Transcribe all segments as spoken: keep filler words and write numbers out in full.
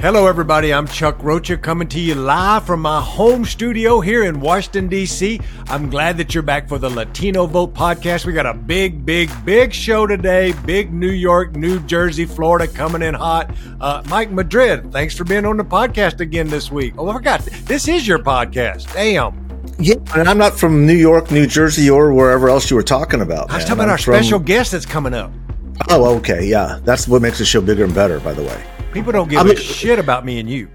Hello, everybody. I'm Chuck Rocha coming to you live from my home studio here in Washington, D C. I'm glad that you're back for the Latino Vote podcast. We got a big, big, big show today. Big New York, New Jersey, Florida coming in hot. Uh, Mike Madrid, thanks for being on the podcast again this week. Oh, I forgot. This is your podcast. Damn. Yeah, and I'm not from New York, New Jersey, or wherever else you were talking about. I was man. talking about I'm our from... special guest that's coming up. Oh, okay. Yeah. That's what makes the show bigger and better, by the way. People don't give I mean, a shit about me and you.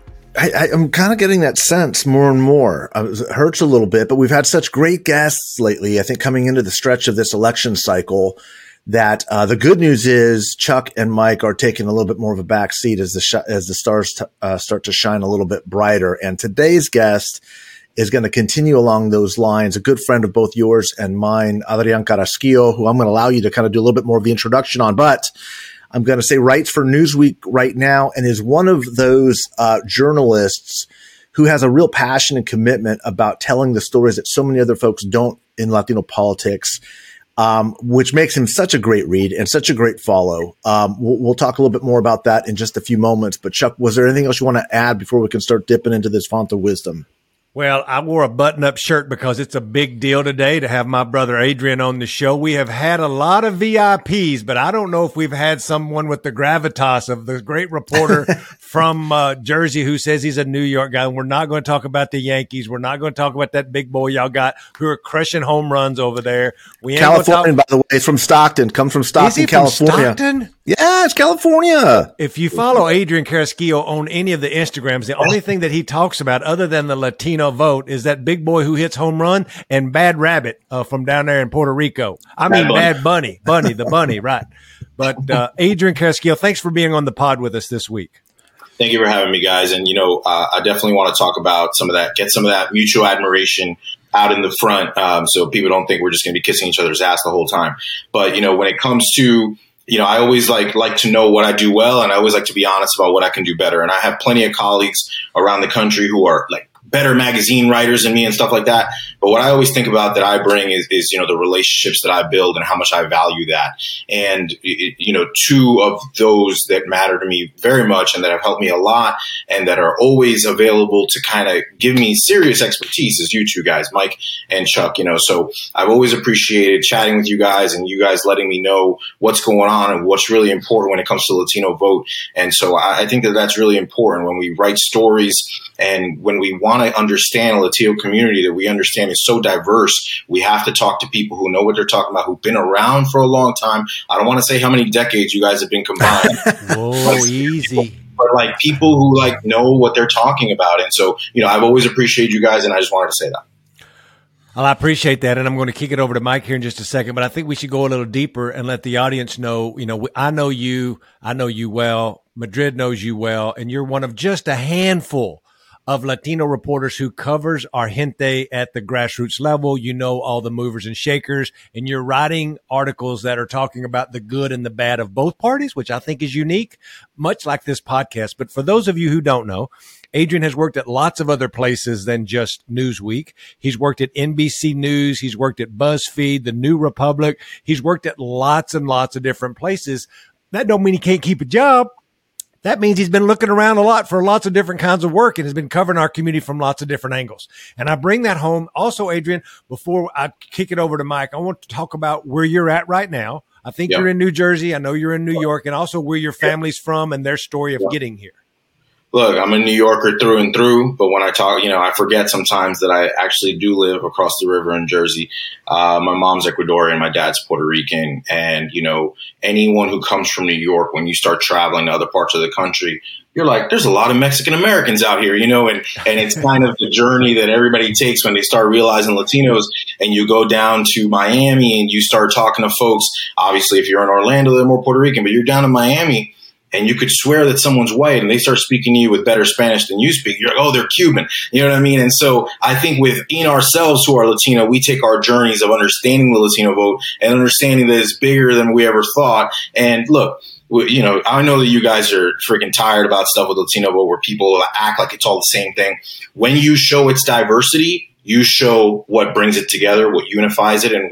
I, I, I'm kind of getting that sense more and more. Uh, it hurts a little bit, but we've had such great guests lately, I think, coming into the stretch of this election cycle that uh, the good news is Chuck and Mike are taking a little bit more of a back seat as the, sh- as the stars t- uh, start to shine a little bit brighter. And today's guest is going to continue along those lines. A good friend of both yours and mine, Adrian Carrasquillo, who I'm going to allow you to kind of do a little bit more of the introduction on, but I'm going to say writes for Newsweek right now and is one of those uh, journalists who has a real passion and commitment about telling the stories that so many other folks don't in Latino politics, um, which makes him such a great read and such a great follow. Um, we'll, we'll talk a little bit more about that in just a few moments. But Chuck, was there anything else you want to add before we can start dipping into this font of wisdom? Well, I wore a button-up shirt because it's a big deal today to have my brother Adrian on the show. We have had a lot of V I Ps, but I don't know if we've had someone with the gravitas of the great reporter from uh, Jersey who says he's a New York guy. And we're not going to talk about the Yankees. We're not going to talk about that big boy y'all got who are crushing home runs over there. We ain't California, talk- by the way, it's from Stockton. Comes from Stockton, Is he California. From Stockton? Yeah, it's California. If you follow Adrian Carrasquillo on any of the Instagrams, the only thing that he talks about other than the Latino vote is that big boy who hits home run and Bad Rabbit uh, from down there in Puerto Rico. I mean, Bad Bunny, Bunny, the bunny, right. But uh, Adrian Carrasquillo, thanks for being on the pod with us this week. Thank you for having me, guys. And, you know, uh, I definitely want to talk about some of that, get some of that mutual admiration out in the front um, so people don't think we're just going to be kissing each other's ass the whole time. But, you know, when it comes to You know, I always like like to know what I do well, and I always like to be honest about what I can do better. And I have plenty of colleagues around the country who are like better magazine writers than me and stuff like that. But what I always think about that I bring is, is, you know, the relationships that I build and how much I value that. And, it, you know, two of those that matter to me very much and that have helped me a lot and that are always available to kind of give me serious expertise is you two guys, Mike and Chuck, you know. So I've always appreciated chatting with you guys and you guys letting me know what's going on and what's really important when it comes to Latino vote. And so I, I think that that's really important when we write stories and when we want to understand a Latino community that we understand is so diverse. We have to talk to people who know what they're talking about, who've been around for a long time. I don't want to say how many decades you guys have been combined. Whoa, easy. But like people who like know what they're talking about. And so, you know, I've always appreciated you guys and I just wanted to say that. Well, I appreciate that, and I'm going to kick it over to Mike here in just a second, but I think we should go a little deeper and let the audience know, you know, I know you, I know you well, Madrid knows you well, and you're one of just a handful of Latino reporters who covers our gente at the grassroots level. You know all the movers and shakers, and you're writing articles that are talking about the good and the bad of both parties, which I think is unique, much like this podcast. But for those of you who don't know, Adrian has worked at lots of other places than just Newsweek. He's worked at N B C News. He's worked at BuzzFeed, The New Republic. He's worked at lots and lots of different places. That don't mean he can't keep a job. That means he's been looking around a lot for lots of different kinds of work and has been covering our community from lots of different angles. And I bring that home. Also, Adrian, before I kick it over to Mike, I want to talk about where you're at right now. I think yep. you're in New Jersey. I know you're in New York, and also where your family's from and their story of yep. getting here. Look, I'm a New Yorker through and through, but when I talk, you know, I forget sometimes that I actually do live across the river in Jersey. Uh, my mom's Ecuadorian, my dad's Puerto Rican. And, you know, anyone who comes from New York, when you start traveling to other parts of the country, you're like, there's a lot of Mexican Americans out here, you know, and, and it's kind of the journey that everybody takes when they start realizing Latinos. And you go down to Miami and you start talking to folks. Obviously, if you're in Orlando, they're more Puerto Rican, but you're down in Miami. And you could swear that someone's white and they start speaking to you with better Spanish than you speak. You're like, oh, they're Cuban. You know what I mean? And so I think within ourselves who are Latino, we take our journeys of understanding the Latino vote and understanding that it's bigger than we ever thought. And look, you know, I know that you guys are freaking tired about stuff with Latino vote where people act like it's all the same thing. When you show its diversity, you show what brings it together, what unifies it, and what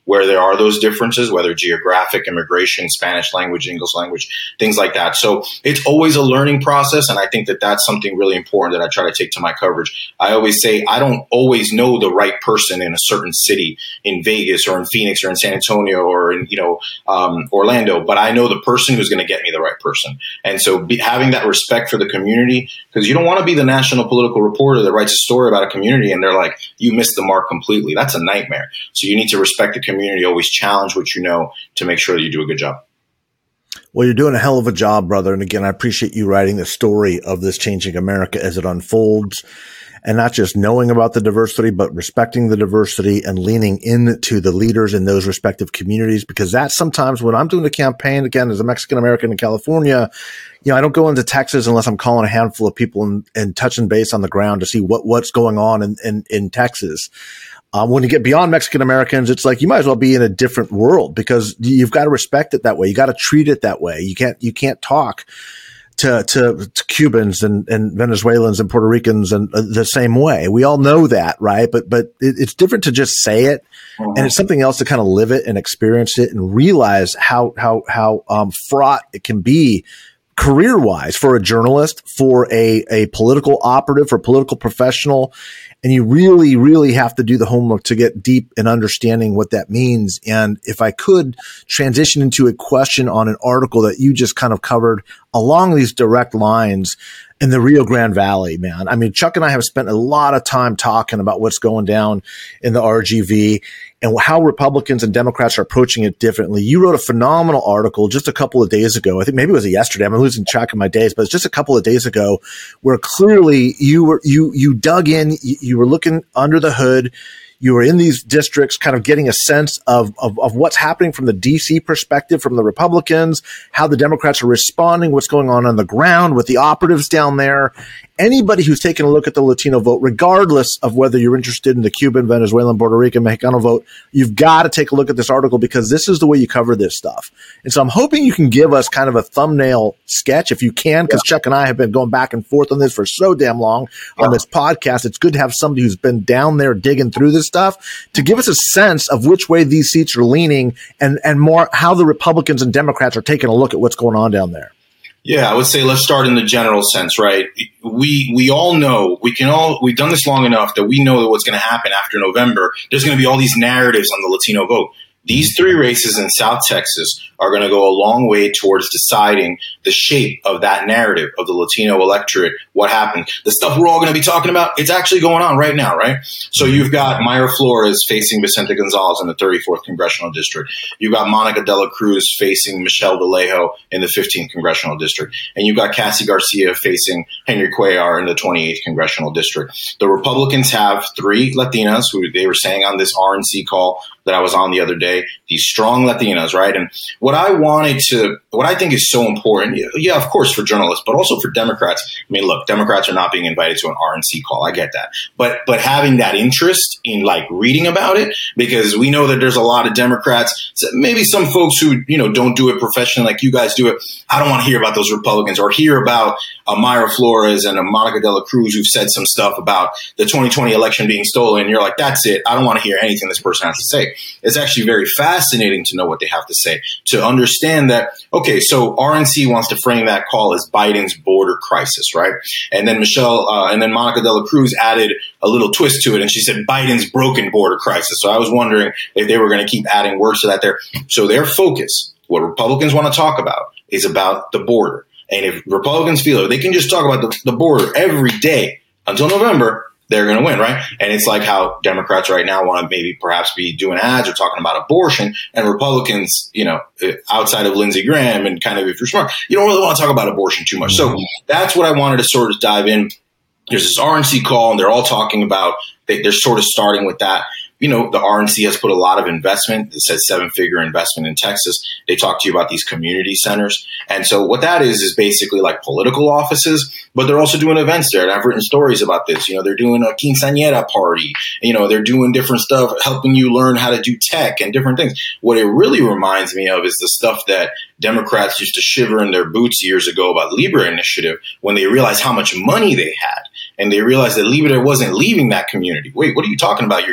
where there are those differences, whether geographic, immigration, Spanish language, English language, things like that. So it's always a learning process. And I think that that's something really important that I try to take to my coverage. I always say I don't always know the right person in a certain city, in Vegas or in Phoenix or in San Antonio or in, you know, um, Orlando, but I know the person who's going to get me the right person. And so be, having that respect for the community, because you don't want to be the national political reporter that writes a story about a community and they're like, you missed the mark completely. That's a nightmare. So you need to respect the community. Community, always challenge what you know to make sure that you do a good job. Well, you're doing a hell of a job, brother. And again, I appreciate you writing the story of this changing America as it unfolds, and not just knowing about the diversity, but respecting the diversity and leaning into the leaders in those respective communities. Because that's sometimes when I'm doing a campaign, again, as a Mexican American in California, you know, I don't go into Texas unless I'm calling a handful of people and, and touching base on the ground to see what, what's going on in, in, in Texas. Um, when you get beyond Mexican Americans, it's like you might as well be in a different world, because you've got to respect it that way. You got to treat it that way. You can't, you can't talk to, to, to Cubans and, and Venezuelans and Puerto Ricans and uh, the same way. We all know that, right? But, but it, it's different to just say it. Mm-hmm. And it's something else to kind of live it and experience it and realize how, how, how, um, fraught it can be career wise for a journalist, for a, a political operative, for a political professional. And you really, really have to do the homework to get deep in understanding what that means. And if I could transition into a question on an article that you just kind of covered along these direct lines in the Rio Grande Valley, man. I mean, Chuck and I have spent a lot of time talking about what's going down in the R G V and how Republicans and Democrats are approaching it differently. You wrote a phenomenal article just a couple of days ago. I think maybe it was yesterday. I'm losing track of my days, but it's just a couple of days ago where clearly you were, you, you dug in, you, you were looking under the hood. You were in these districts kind of getting a sense of, of, of what's happening from the D C perspective, from the Republicans, how the Democrats are responding, what's going on on the ground with the operatives down there. Anybody who's taken a look at the Latino vote, regardless of whether you're interested in the Cuban, Venezuelan, Puerto Rican, Mexicano vote, you've got to take a look at this article, because this is the way you cover this stuff. And so I'm hoping you can give us kind of a thumbnail sketch if you can, because yeah. Chuck and I have been going back and forth on this for so damn long yeah. on this podcast. It's good to have somebody who's been down there digging through this stuff to give us a sense of which way these seats are leaning, and, and more how the Republicans and Democrats are taking a look at what's going on down there. Yeah, I would say let's start in the general sense, right? We we all know, we can all, we've done this long enough that we know that what's going to happen after November. There's going to be all these narratives on the Latino vote. These three races in South Texas are going to go a long way towards deciding the shape of that narrative of the Latino electorate. What happened? The stuff we're all going to be talking about, it's actually going on right now, right? So you've got Mayra Flores facing Vicente Gonzalez in the thirty-fourth Congressional District. You've got Monica de la Cruz facing Michelle Vallejo in the fifteenth Congressional District. And you've got Cassie Garcia facing Henry Cuellar in the twenty-eighth Congressional District. The Republicans have three Latinas who they were saying on this R N C call that I was on the other day, these strong Latinas, right? And what I wanted to, what I think is so important, yeah, of course, for journalists, but also for Democrats. I mean, look, Democrats are not being invited to an R N C call. I get that. But, but having that interest in like reading about it, because we know that there's a lot of Democrats, maybe some folks who, you know, don't do it professionally like you guys do it. I don't want to hear about those Republicans or hear about uh, Mayra Flores and uh, Monica de la Cruz who've said some stuff about the twenty twenty election being stolen. You're like, that's it. I don't want to hear anything this person has to say. It's actually very fascinating to know what they have to say, to understand that, okay, so R N C wants to frame that call as Biden's border crisis, right? And then Michelle, uh, and then Monica de la Cruz added a little twist to it, and she said Biden's broken border crisis. So I was wondering if they were going to keep adding words to that there. So their focus, what Republicans want to talk about, is about the border. And if Republicans feel they can just talk about the, the border every day until November, they're going to win, right? And it's like how Democrats right now want to maybe perhaps be doing ads or talking about abortion, and Republicans, you know, outside of Lindsey Graham and kind of, if you're smart, you don't really want to talk about abortion too much. So that's what I wanted to sort of dive in. There's this R N C call, and they're all talking about, they, they're sort of starting with that. You know, the R N C has put a lot of investment. It says seven-figure investment in Texas. They talk to you about these community centers. And so what that is is basically like political offices, but they're also doing events there. And I've written stories about this. You know, they're doing a quinceañera party. You know, they're doing different stuff, helping you learn how to do tech and different things. What it really reminds me of is the stuff that Democrats used to shiver in their boots years ago about Libre Initiative when they realized how much money they had. And they realized that Libre wasn't leaving that community. Wait, what are you talking about? You're giving out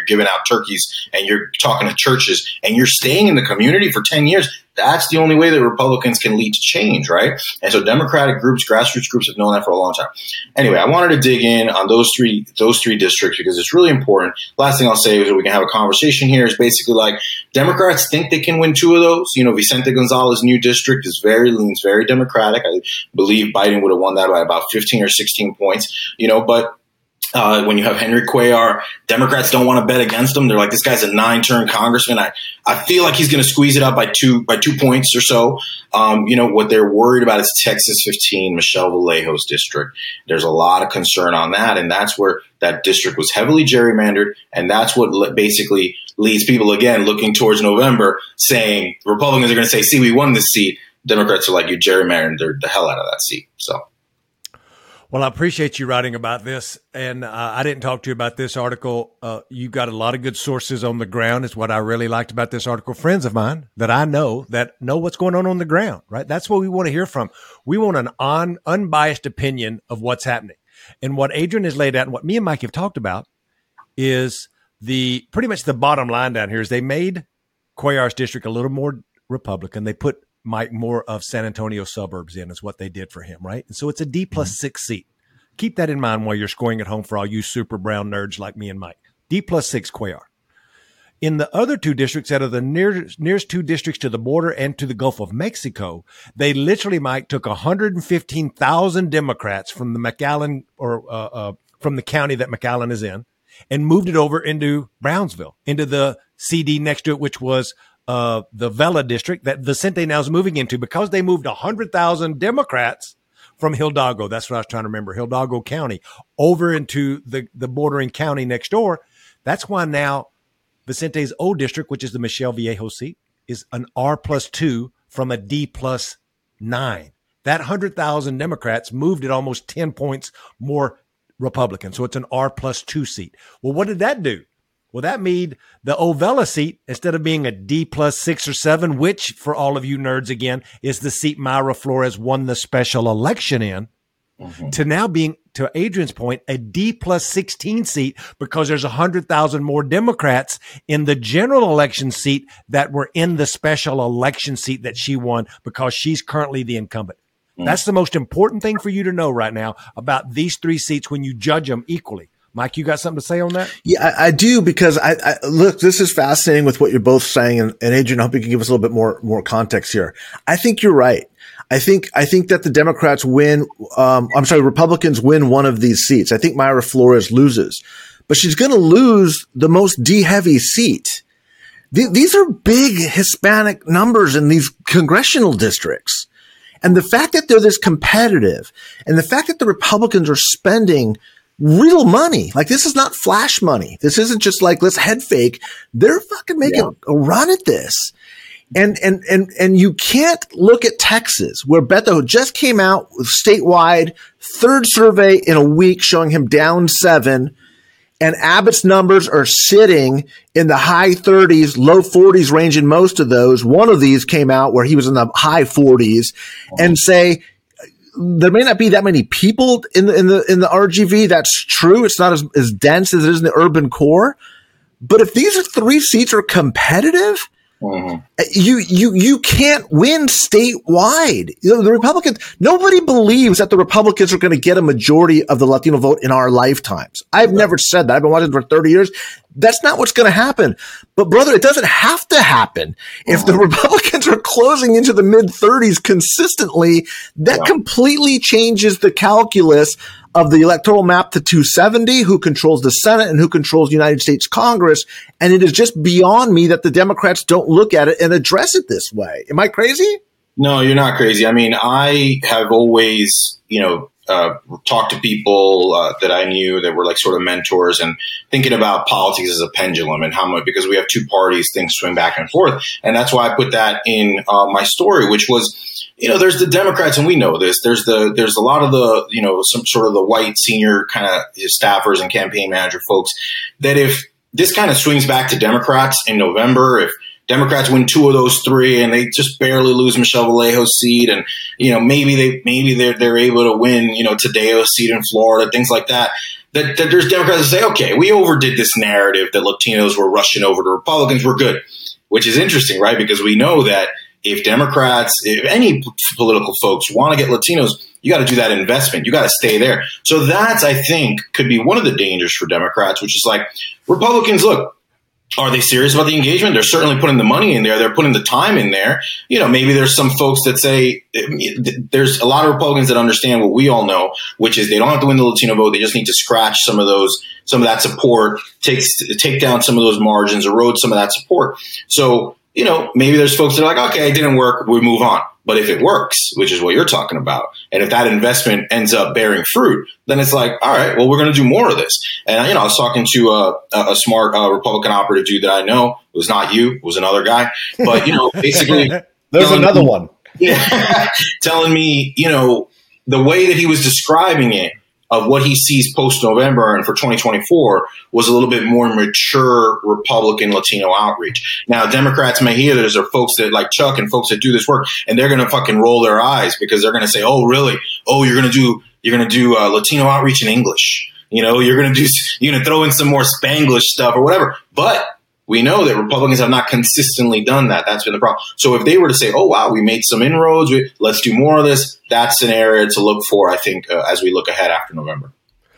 turkeys and you're talking to churches and you're staying in the community for ten years, that's the only way that Republicans can lead to change, right? And so Democratic groups, grassroots groups have known that for a long time. Anyway, I wanted to dig in on those three those three districts because it's really important. Last thing I'll say is that we can have a conversation here is basically like Democrats think they can win two of those. You know, Vicente Gonzalez's new district is very leans, very Democratic. I believe Biden would have won that by about fifteen or sixteen points, you know, but Uh, when you have Henry Cuellar, Democrats don't want to bet against him. They're like, this guy's a nine-term congressman. I, I feel like he's going to squeeze it up by two by two points or so. Um, you know, what they're worried about is Texas fifteen, Michelle Vallejo's district. There's a lot of concern on that, and that's where that district was heavily gerrymandered, and that's what le- basically leads people, again, looking towards November, saying Republicans are going to say, see, we won this seat. Democrats are like, you gerrymandered the hell out of that seat. So. Well, I appreciate you writing about this, and uh, I didn't talk to you about this article. Uh, you got a lot of good sources on the ground is what I really liked about this article. Friends of mine that I know that know what's going on on the ground, right? That's what we want to hear from. We want an on, unbiased opinion of what's happening. And what Adrian has laid out and what me and Mike have talked about is the pretty much the bottom line down here is they made Cuellar's district a little more Republican. They put Mike more of San Antonio suburbs in is what they did for him, right? And so it's a D plus six seat. Keep that in mind while you're scoring at home for all you super brown nerds like me and Mike. D plus six Cuellar. In the other two districts that are the nearest, nearest two districts to the border and to the Gulf of Mexico, they literally, Mike, took one hundred fifteen thousand Democrats from the McAllen or uh, uh, from the county that McAllen is in and moved it over into Brownsville, into the C D next to it, which was Uh, the Vela district that Vicente now is moving into because they moved one hundred thousand Democrats from Hidalgo. That's what I was trying to remember. Hidalgo County over into the, the bordering county next door. That's why now Vicente's old district, which is the Michelle Vallejo seat, is an R plus two from a D plus nine. That one hundred thousand Democrats moved it almost ten points more Republican. So it's an R plus two seat. Well, what did that do? Well, that made the Ovella seat, instead of being a D plus six or seven, which for all of you nerds, again, is the seat Mayra Flores won the special election in, mm-hmm. to now being, to Adrian's point, a D plus sixteen seat because there's one hundred thousand more Democrats in the general election seat that were in the special election seat that she won because she's currently the incumbent. Mm-hmm. That's the most important thing for you to know right now about these three seats when you judge them equally. Mike, you got something to say on that? Yeah, I, I do because I, I look, this is fascinating with what you're both saying. And, and Adrian, I hope you can give us a little bit more, more context here. I think you're right. I think, I think that the Democrats win, um, I'm sorry, Republicans win one of these seats. I think Mayra Flores loses, but she's going to lose the most D heavy seat. Th- these are big Hispanic numbers in these congressional districts. And the fact that they're this competitive and the fact that the Republicans are spending real money. Like, this is not flash money. This isn't just like, let's head fake. They're fucking making yeah. a run at this. And, and, and, and you can't look at Texas, where Beto just came out with statewide third survey in a week showing him down seven. And Abbott's numbers are sitting in the high thirties, low forties range in most of those. One of these came out where he was in the high forties, and say, there may not be that many people in the, in the, in the R G V. That's true. It's not as, as dense as it is in the urban core. But if these three seats are competitive, mm-hmm. you, you, you can't win statewide. You know, the Republicans, nobody believes that the Republicans are going to get a majority of the Latino vote in our lifetimes. I've never said that. I've been watching for thirty years. That's not what's going to happen. But brother, it doesn't have to happen. If the Republicans are closing into the mid thirties consistently, that yeah. completely changes the calculus of the electoral map to two seventy, who controls the Senate and who controls the United States Congress. And it is just beyond me that the Democrats don't look at it and address it this way. Am I crazy? No, you're not crazy. I mean, I have always, you know, Uh, talked to people uh, that I knew that were like sort of mentors, and thinking about politics as a pendulum and how much, because we have two parties, things swing back and forth. And that's why I put that in uh, my story, which was, you know, there's the Democrats, and we know this. There's the there's a lot of the, you know, some sort of the white senior kind of staffers and campaign manager folks that if this kind of swings back to Democrats in November, if Democrats win two of those three and they just barely lose Michelle Vallejo's seat, and, you know, maybe they, maybe they're, they're able to win, you know, Tadeo's seat in Florida, things like that. that, that there's Democrats that say, okay, we overdid this narrative that Latinos were rushing over to Republicans. We're good, which is interesting, right? Because we know that if Democrats, if any political folks want to get Latinos, you got to do that investment. You got to stay there. So that's, I think, could be one of the dangers for Democrats, which is like Republicans, look, are they serious about the engagement? They're certainly putting the money in there. They're putting the time in there. You know, maybe there's some folks that say there's a lot of Republicans that understand what we all know, which is they don't have to win the Latino vote. They just need to scratch some of those, some of that support, take, take down some of those margins, erode some of that support. So, you know, maybe there's folks that are like, okay, it didn't work. We move on. But if it works, which is what you're talking about, and if that investment ends up bearing fruit, then it's like, all right, well, we're going to do more of this. And, you know, I was talking to a, a smart uh, Republican operative dude that I know. It was not you. It was another guy. But, you know, basically. There's another me, one. Yeah, telling me, you know, the way that he was describing it, of what he sees post-November and for twenty twenty-four was a little bit more mature Republican Latino outreach. Now, Democrats may hear there's folks that like Chuck and folks that do this work, and they're going to fucking roll their eyes because they're going to say, oh, really? Oh, you're going to do you're going to do uh, Latino outreach in English. You know, you're going to do you're going to throw in some more Spanglish stuff or whatever. But we know that Republicans have not consistently done that. That's been the problem. So if they were to say, oh, wow, we made some inroads, we, let's do more of this, that's an area to look for, I think, uh, as we look ahead after November.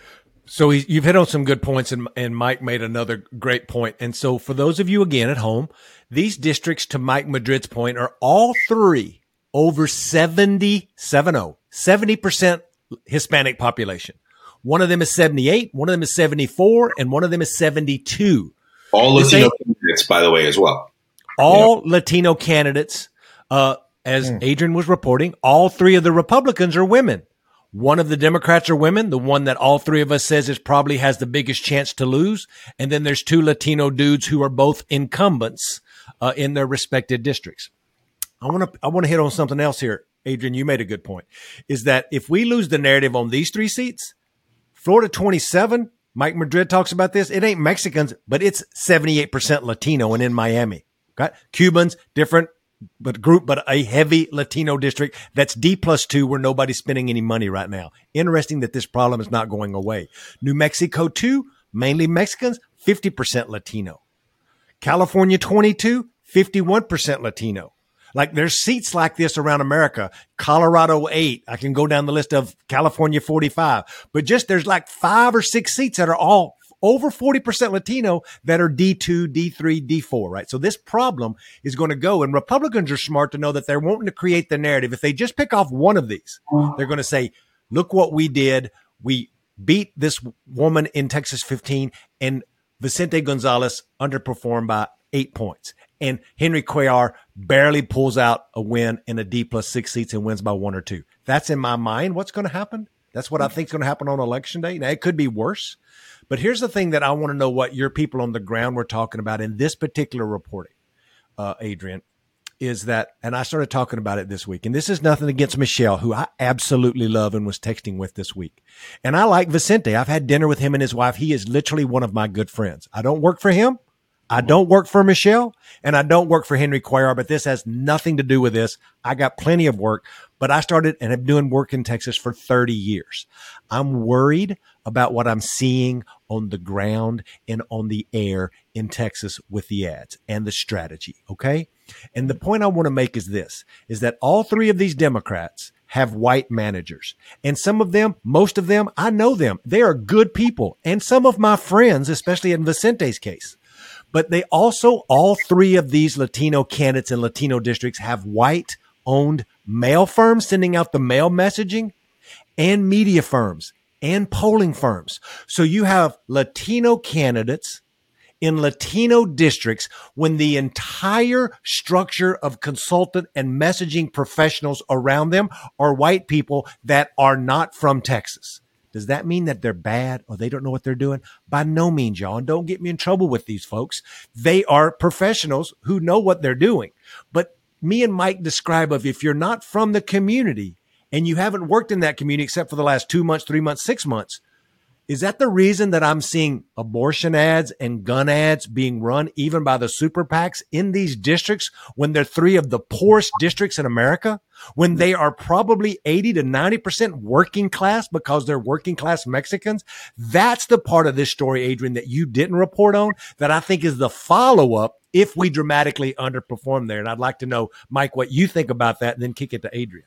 So he, you've hit on some good points, and, and Mike made another great point. And so for those of you, again, at home, these districts, to Mike Madrid's point, are all three over seventy, seventy percent Hispanic population. One of them is seventy-eight, one of them is seventy-four, and one of them is seventy-two. All Latino candidates, by the way, as well. All yeah. Latino candidates, uh, as mm. Adrian was reporting, all three of the Republicans are women. One of the Democrats are women, the one that all three of us says is probably has the biggest chance to lose. And then there's two Latino dudes who are both incumbents uh, in their respective districts. I want to I want to hit on something else here. Adrian, you made a good point, is that if we lose the narrative on these three seats, Florida twenty-seven, Mike Madrid talks about this. It ain't Mexicans, but it's seventy-eight percent Latino and in Miami. Okay? Cubans, different but group, but a heavy Latino district. That's D plus two where nobody's spending any money right now. Interesting that this problem is not going away. New Mexico two, mainly Mexicans, fifty percent Latino. California twenty-two, fifty-one percent Latino. Like there's seats like this around America. Colorado eight. I can go down the list of California forty-five. But just there's like five or six seats that are all over forty percent Latino that are D two, D three, D four, right? So this problem is going to go. And Republicans are smart to know that they're wanting to create the narrative. If they just pick off one of these, they're going to say, look what we did. We beat this woman in Texas fifteen, and Vicente Gonzalez underperformed by eight points. And Henry Cuellar barely pulls out a win in a D plus six seats and wins by one or two. That's in my mind what's going to happen. That's what I think is going to happen on election day. Now, it could be worse. But here's the thing that I want to know what your people on the ground were talking about in this particular reporting, uh, Adrian, is that, and I started talking about it this week, and this is nothing against Michelle, who I absolutely love and was texting with this week. And I like Vicente. I've had dinner with him and his wife. He is literally one of my good friends. I don't work for him. I don't work for Michelle, and I don't work for Henry Cuellar, but this has nothing to do with this. I got plenty of work, but I started and have been doing work in Texas for thirty years. I'm worried about what I'm seeing on the ground and on the air in Texas with the ads and the strategy, okay? And the point I want to make is this, is that all three of these Democrats have white managers. And some of them, most of them, I know them. They are good people. And some of my friends, especially in Vicente's case. But they also, all three of these Latino candidates in Latino districts have white-owned mail firms sending out the mail messaging and media firms and polling firms. So you have Latino candidates in Latino districts when the entire structure of consultant and messaging professionals around them are white people that are not from Texas. Does that mean that they're bad or they don't know what they're doing? By no means, y'all. And don't get me in trouble with these folks. They are professionals who know what they're doing. But me and Mike describe of if you're not from the community and you haven't worked in that community except for the last two months, three months, six months, Is that the reason that I'm seeing abortion ads and gun ads being run even by the super PACs in these districts when they're three of the poorest districts in America, when they are probably eighty to ninety percent working class because they're working class Mexicans? That's the part of this story, Adrian, that you didn't report on that I think is the follow up if we dramatically underperform there. And I'd like to know, Mike, what you think about that and then kick it to Adrian.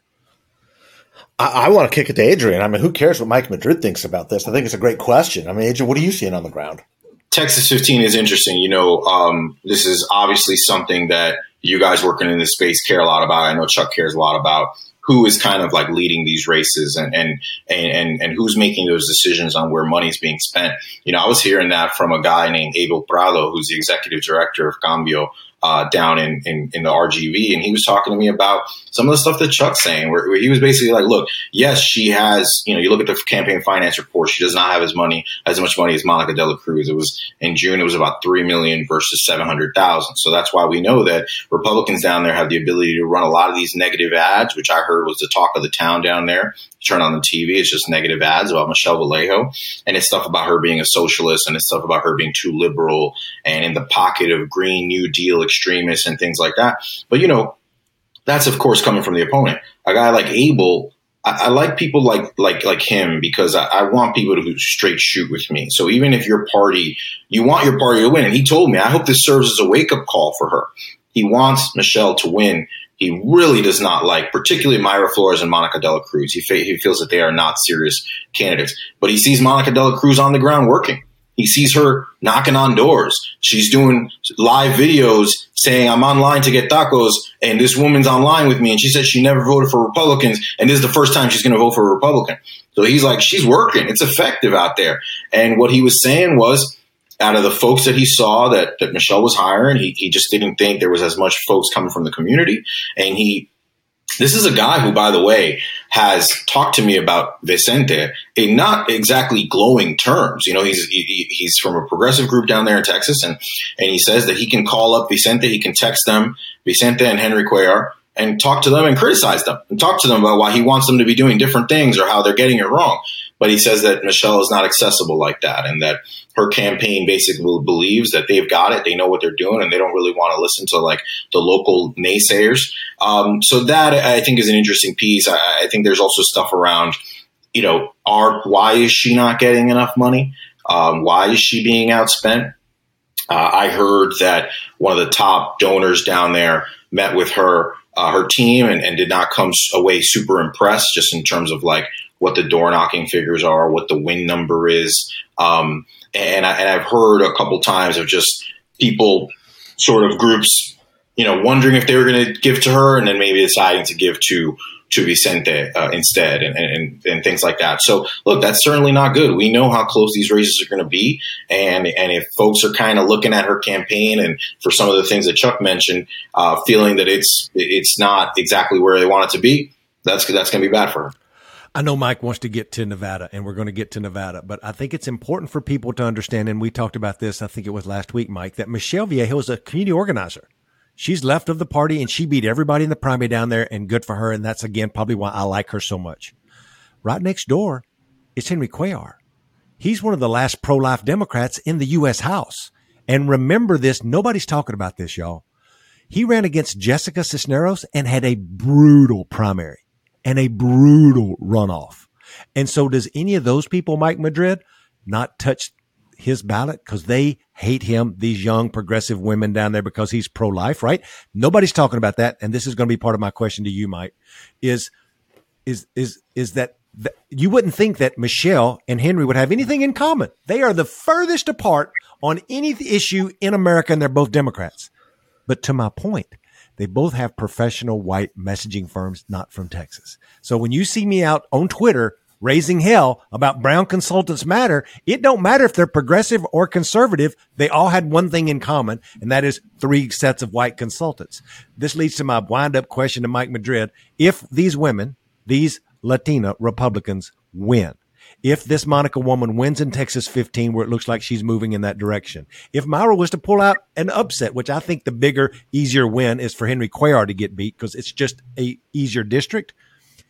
I, I want to kick it to Adrian. I mean, who cares what Mike Madrid thinks about this? I think it's a great question. I mean, Adrian, what are you seeing on the ground? Texas fifteen is interesting. You know, um, this is obviously something that you guys working in this space care a lot about. I know Chuck cares a lot about who is kind of like leading these races and, and, and, and who's making those decisions on where money's being spent. You know, I was hearing that from a guy named Abel Prado, who's the executive director of Cambio, Uh, down in, in, in the R G V. And he was talking to me about some of the stuff that Chuck's saying, where, where he was basically like, look, yes, she has, you know, you look at the campaign finance report, she does not have as money, as much money as Monica de la Cruz. It was in June, it was about three million versus seven hundred thousand. So that's why we know that Republicans down there have the ability to run a lot of these negative ads, which I heard was the talk of the town down there. You turn on the T V, it's just negative ads about Michelle Vallejo. And it's stuff about her being a socialist, and it's stuff about her being too liberal and in the pocket of Green New Deal extremists and things like that. But, you know, that's, of course, coming from the opponent. A guy like Abel, I, I like people like like like him because I, I want people to straight shoot with me. So even if your party, you want your party to win. And he told me, I hope this serves as a wake-up call for her. He wants Michelle to win. He really does not like, particularly Mayra Flores and Monica de la Cruz. He, fa- he feels that they are not serious candidates. But he sees Monica de la Cruz on the ground working. He sees her knocking on doors. She's doing live videos saying, I'm online to get tacos, and this woman's online with me, and she said she never voted for Republicans, and this is the first time she's going to vote for a Republican. So he's like, she's working. It's effective out there. And what he was saying was, out of the folks that he saw that, that Michelle was hiring, he, he just didn't think there was as much folks coming from the community. And he This is a guy who, by the way, has talked to me about Vicente in not exactly glowing terms. You know, he's he, he's from a progressive group down there in Texas, and and he says that he can call up Vicente, he can text them, Vicente and Henry Cuellar, and talk to them and criticize them and talk to them about why he wants them to be doing different things or how they're getting it wrong. But he says that Michelle is not accessible like that, and that her campaign basically believes that they've got it, they know what they're doing, and they don't really want to listen to like the local naysayers. Um, so that I think is an interesting piece. I, I think there's also stuff around, you know, are why is she not getting enough money? Um, why is she being outspent? Uh, I heard that one of the top donors down there met with her, uh, her team, and, and did not come away super impressed, just in terms of like what the door knocking figures are, what the win number is. Um, and, I, and I've heard a couple times of just people, sort of groups, you know, wondering if they were going to give to her, and then maybe deciding to give to to Vicente uh, instead, and, and and things like that. So, look, that's certainly not good. We know how close these races are going to be, and and if folks are kind of looking at her campaign, and for some of the things that Chuck mentioned, uh, feeling that it's it's not exactly where they want it to be, that's that's going to be bad for her. I know Mike wants to get to Nevada, and we're going to get to Nevada, but I think it's important for people to understand, and we talked about this, I think it was last week, Mike, that Michelle Vallejo is a community organizer. She's left of the party, and she beat everybody in the primary down there, and good for her, and that's, again, probably why I like her so much. Right next door is Henry Cuellar. He's one of the last pro-life Democrats in the U S House. And remember this, nobody's talking about this, y'all. He ran against Jessica Cisneros and had a brutal primary and a brutal runoff. And so does any of those people, Mike Madrid, not touch his ballot because they hate him, these young progressive women down there, because he's pro-life, right? Nobody's talking about that. And this is going to be part of my question to you, Mike, is, is, is, is that, that you wouldn't think that Michelle and Henry would have anything in common. They are the furthest apart on any issue in America, and they're both Democrats. But to my point, they both have professional white messaging firms, not from Texas. So when you see me out on Twitter raising hell about Brown Consultants Matter, it don't matter if they're progressive or conservative. They all had one thing in common, and that is three sets of white consultants. This leads to my wind-up question to Mike Madrid. If these women, these Latina Republicans win, if this Monica woman wins in Texas fifteen, where it looks like she's moving in that direction, if Mayra was to pull out an upset, which I think the bigger, easier win is for Henry Cuellar to get beat because it's just a easier district,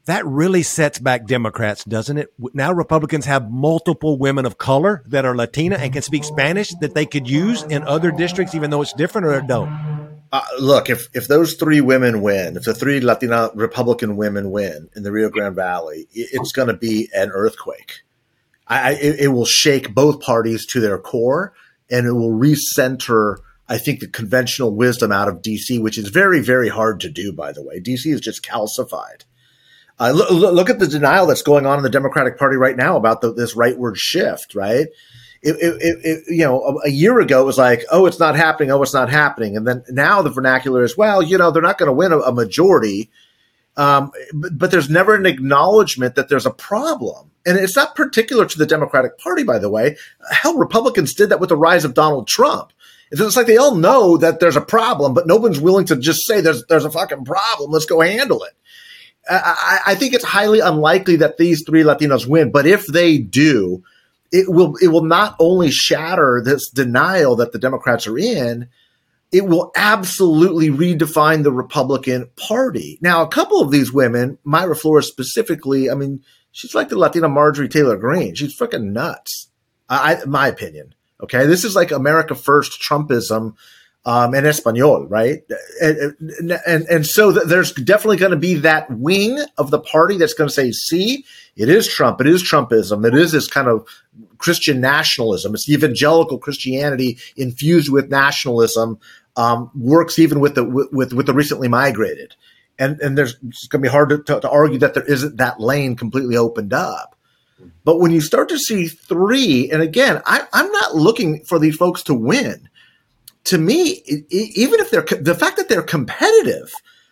That really sets back Democrats, doesn't it? Now Republicans have multiple women of color that are Latina and can speak Spanish that they could use in other districts, even though it's different, or it don't. Uh, look, if, if those three women win, if the three Latina Republican women win in the Rio Grande Valley, it's going to be an earthquake. I, it, it will shake both parties to their core, and it will recenter, I think, the conventional wisdom out of D C, which is very, very hard to do, by the way. D C is just calcified. Uh, look, look at the denial that's going on in the Democratic Party right now about the, this rightward shift, right? It, it, it, you know, a, a year ago it was like, oh, it's not happening. Oh, it's not happening. And then now the vernacular is, well, you know, they're not going to win a, a majority. Um, but, but there's never an acknowledgement that there's a problem. And it's not particular to the Democratic Party, by the way. Hell, Republicans did that with the rise of Donald Trump. It's like they all know that there's a problem, but no one's willing to just say there's there's a fucking problem. Let's go handle it. I, I think it's highly unlikely that these three Latinos win, but if they do, it will it will not only shatter this denial that the Democrats are in, it will absolutely redefine the Republican Party. Now, a couple of these women, Mayra Flores specifically, I mean, she's like the Latina Marjorie Taylor Greene. She's freaking nuts, I, in my opinion. Okay, this is like America First Trumpism. Um, and Espanol, right? And, and, and so th- there's definitely going to be that wing of the party that's going to say, see, it is Trump. It is Trumpism. It is this kind of Christian nationalism. It's evangelical Christianity infused with nationalism, um, works even with the, with, with the recently migrated. And, and there's, it's going to be hard to, to, to argue that there isn't that lane completely opened up. But when you start to see three, and again, I, I'm not looking for these folks to win. To me, even if they're the fact that they're competitive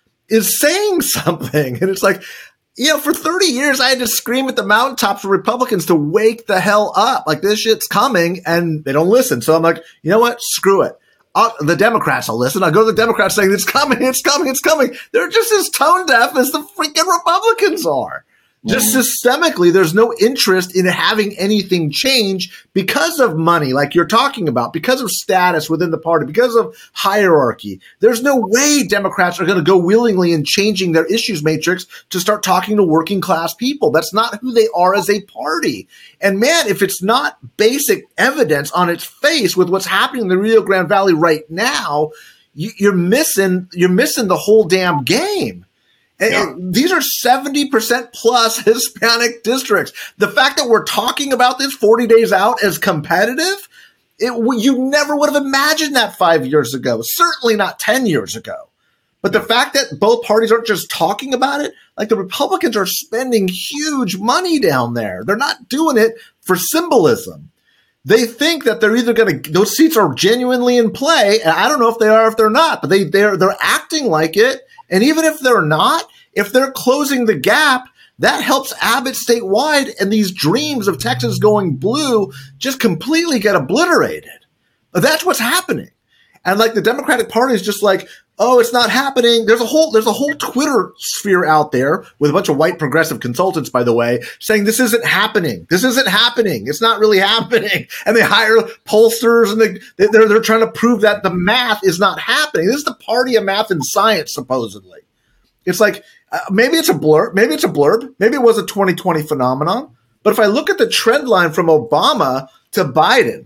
is saying something. And it's like, you know, for thirty years, I had to scream at the mountaintops for Republicans to wake the hell up. Like, this shit's coming, and they don't listen. So I'm like, you know what? Screw it. I'll, the Democrats will listen. I'll go to the Democrats saying, it's coming, it's coming, it's coming. They're just as tone deaf as the freaking Republicans are. Just systemically, there's no interest in having anything change because of money, like you're talking about, because of status within the party, because of hierarchy. There's no way Democrats are going to go willingly in changing their issues matrix to start talking to working class people. That's not who they are as a party. And man, if it's not basic evidence on its face with what's happening in the Rio Grande Valley right now, you, you're missing, you're missing the whole damn game. Yeah. These are seventy percent plus Hispanic districts. The fact that we're talking about this forty days out as competitive, it, you never would have imagined that five years ago, certainly not ten years ago. But the fact that both parties aren't just talking about it, like the Republicans are spending huge money down there. They're not doing it for symbolism. They think that they're either going to, those seats are genuinely in play. And I don't know if they are, if they're not, but they, they're, they're acting like it. And even if they're not, if they're closing the gap, that helps Abbott statewide, and these dreams of Texas going blue just completely get obliterated. That's what's happening. And like the Democratic Party is just like, oh, it's not happening. There's a whole there's a whole Twitter sphere out there with a bunch of white progressive consultants, by the way, saying this isn't happening. This isn't happening. It's not really happening. And they hire pollsters, and they, they're they're trying to prove that the math is not happening. This is the party of math and science, supposedly. It's like uh, maybe it's a blurb. Maybe it's a blurb. Maybe it was a twenty twenty phenomenon. But if I look at the trend line from Obama to Biden,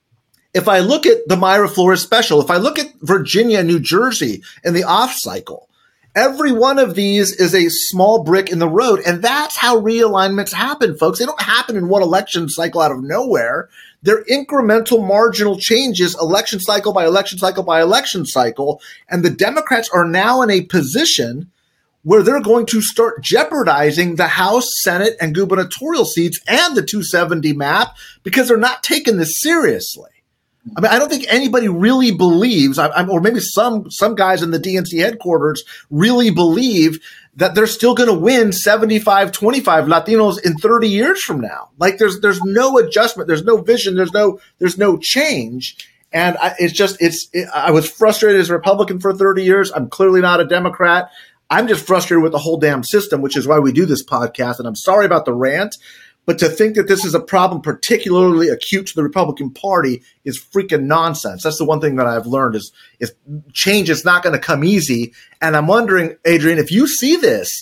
if I look at the Mayra Flores special, if I look at Virginia, New Jersey, and the off cycle, every one of these is a small brick in the road. And that's how realignments happen, folks. They don't happen in one election cycle out of nowhere. They're incremental marginal changes, election cycle by election cycle by election cycle. And the Democrats are now in a position where they're going to start jeopardizing the House, Senate, and gubernatorial seats and the two seventy map because they're not taking this seriously. I mean, I don't think anybody really believes, I'm, or maybe some some guys in the D N C headquarters really believe that they're still going to win seventy-five twenty-five Latinos in thirty years from now. Like there's there's no adjustment, there's no vision, there's no there's no change, and I, it's just it's. It, I was frustrated as a Republican for thirty years. I'm clearly not a Democrat. I'm just frustrated with the whole damn system, which is why we do this podcast. And I'm sorry about the rant. But to think that this is a problem particularly acute to the Republican Party is freaking nonsense. That's the one thing that I've learned is, is change is not going to come easy. And I'm wondering, Adrian, if you see this,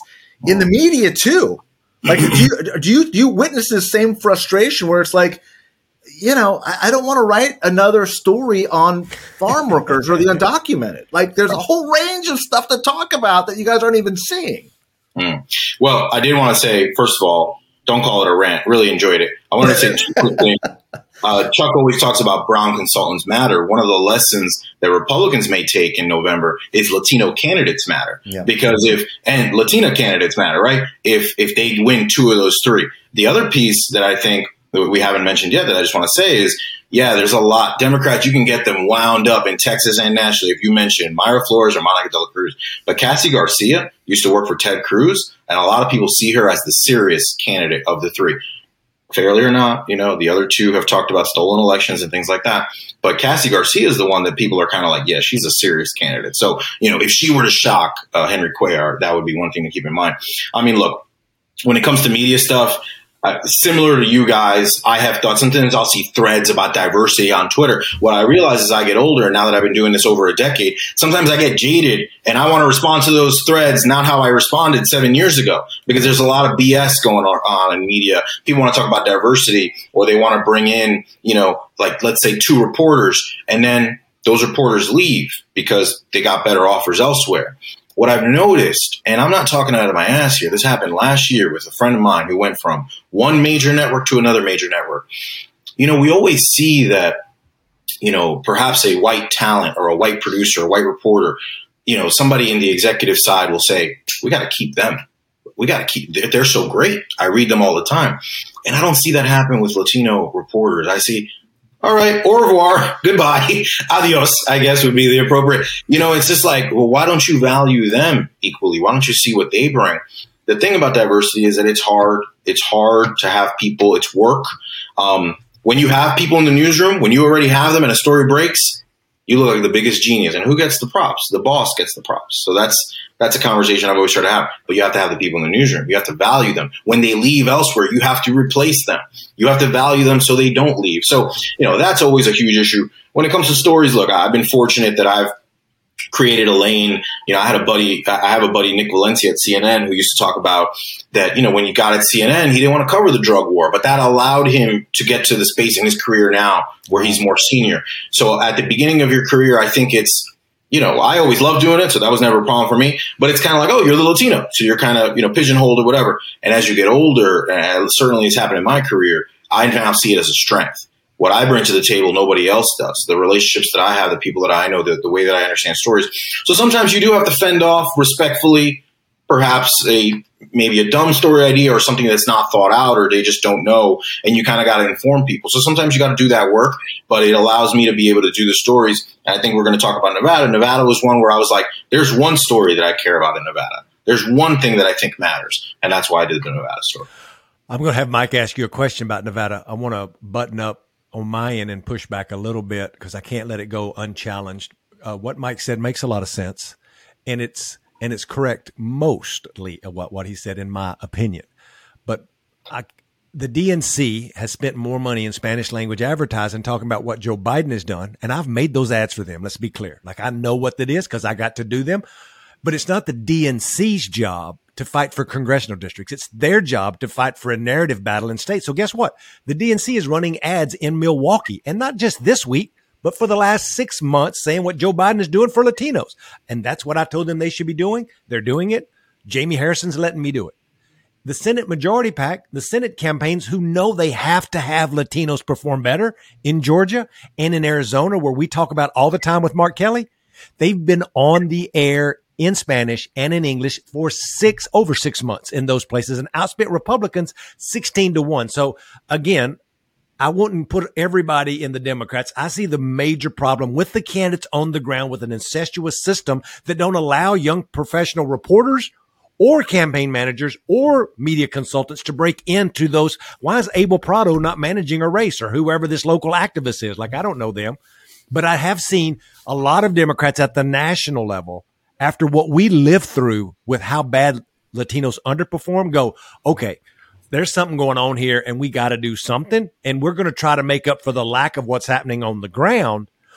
in the media too. Like, do you, do you, do you witness this same frustration where it's like, you know, I, I don't want to write another story on farm workers or the undocumented. Like, there's a whole range of stuff to talk about that you guys aren't even seeing. Mm. Well, I did want to say, first of all, don't call it a rant. Really enjoyed it. I wanted to say two quick things. Uh, Chuck always talks about Brown consultants matter. One of the lessons that Republicans may take in November is Latino candidates matter. Yeah. Because if, and Latina candidates matter, right? If, if they win two of those three. The other piece that I think that we haven't mentioned yet that I just want to say is, yeah, there's a lot. Democrats, you can get them wound up in Texas and nationally. If you mention Mayra Flores or Monica de la Cruz, but Cassie Garcia used to work for Ted Cruz, and a lot of people see her as the serious candidate of the three. Fairly or not, you know, the other two have talked about stolen elections and things like that. But Cassie Garcia is the one that people are kind of like, yeah, she's a serious candidate. So, you know, if she were to shock uh, Henry Cuellar, that would be one thing to keep in mind. I mean, look, when it comes to media stuff, Uh, similar to you guys, I have thought sometimes I'll see threads about diversity on Twitter. What I realize as I get older, now that I've been doing this over a decade, sometimes I get jaded and I want to respond to those threads, not how I responded seven years ago, because there's a lot of B S going on in media. People want to talk about diversity, or they want to bring in, you know, like, let's say two reporters, and then those reporters leave because they got better offers elsewhere. What I've noticed, and I'm not talking out of my ass here, this happened last year with a friend of mine who went from one major network to another major network. You know, we always see that, you know, perhaps a white talent or a white producer, a white reporter, you know, somebody in the executive side will say, we got to keep them. We got to keep, they're, they're so great. I read them all the time. And I don't see that happen with Latino reporters. I see, all right, au revoir, goodbye, adios, I guess would be the appropriate. You know, it's just like, well, why don't you value them equally? Why don't you see what they bring? The thing about diversity is that it's hard. It's hard to have people. It's work. Um, when you have people in the newsroom, when you already have them and a story breaks, you look like the biggest genius. And who gets the props? The boss gets the props. So that's that's a conversation I've always tried to have. But you have to have the people in the newsroom. You have to value them. When they leave elsewhere, you have to replace them. You have to value them so they don't leave. So, you know, that's always a huge issue. When it comes to stories, look, I've been fortunate that I've created a lane. You know, I had a buddy, I have a buddy, Nick Valencia at C N N, who used to talk about that, you know, when you got at C N N, he didn't want to cover the drug war, but that allowed him to get to the space in his career now where he's more senior. So at the beginning of your career, I think it's, you know, I always loved doing it, so that was never a problem for me, but it's kind of like, oh, you're the Latino, so you're kind of, you know, pigeonholed or whatever. And as you get older, and certainly it's happened in my career, I now see it as a strength. What I bring to the table, nobody else does. The relationships that I have, the people that I know, the, the way that I understand stories. So sometimes you do have to fend off respectfully, perhaps a maybe a dumb story idea or something that's not thought out or they just don't know, and you kind of got to inform people. So sometimes you got to do that work, but it allows me to be able to do the stories. And I think we're going to talk about Nevada. Nevada was one where I was like, there's one story that I care about in Nevada. There's one thing that I think matters, and that's why I did the Nevada story. I'm going to have Mike ask you a question about Nevada. I want to button up on my end and push back a little bit because I can't let it go unchallenged. Uh, what Mike said makes a lot of sense, and it's and it's correct mostly of what, what he said, in my opinion. But I, the D N C has spent more money in Spanish language advertising talking about what Joe Biden has done, and I've made those ads for them. Let's be clear. Like, I know what that is because I got to do them, but it's not the D N C's job to fight for congressional districts. It's their job to fight for a narrative battle in states. So guess what? The D N C is running ads in Milwaukee, and not just this week, but for the last six months saying what Joe Biden is doing for Latinos. And that's what I told them they should be doing. They're doing it. Jamie Harrison's letting me do it. The Senate Majority PAC, the Senate campaigns who know they have to have Latinos perform better in Georgia and in Arizona, where we talk about all the time with Mark Kelly, they've been on the air in Spanish and in English for six, over six months in those places, and outspent Republicans sixteen to one. So again, I wouldn't put everybody in the Democrats. I see the major problem with the candidates on the ground with an incestuous system that don't allow young professional reporters or campaign managers or media consultants to break into those. Why is Abel Prado not managing a race, or whoever this local activist is? Like, I don't know them, but I have seen a lot of Democrats at the national level, after what we lived through with how bad Latinos underperform, go, okay, there's something going on here and we got to do something. And we're going to try to make up for the lack of what's happening on the ground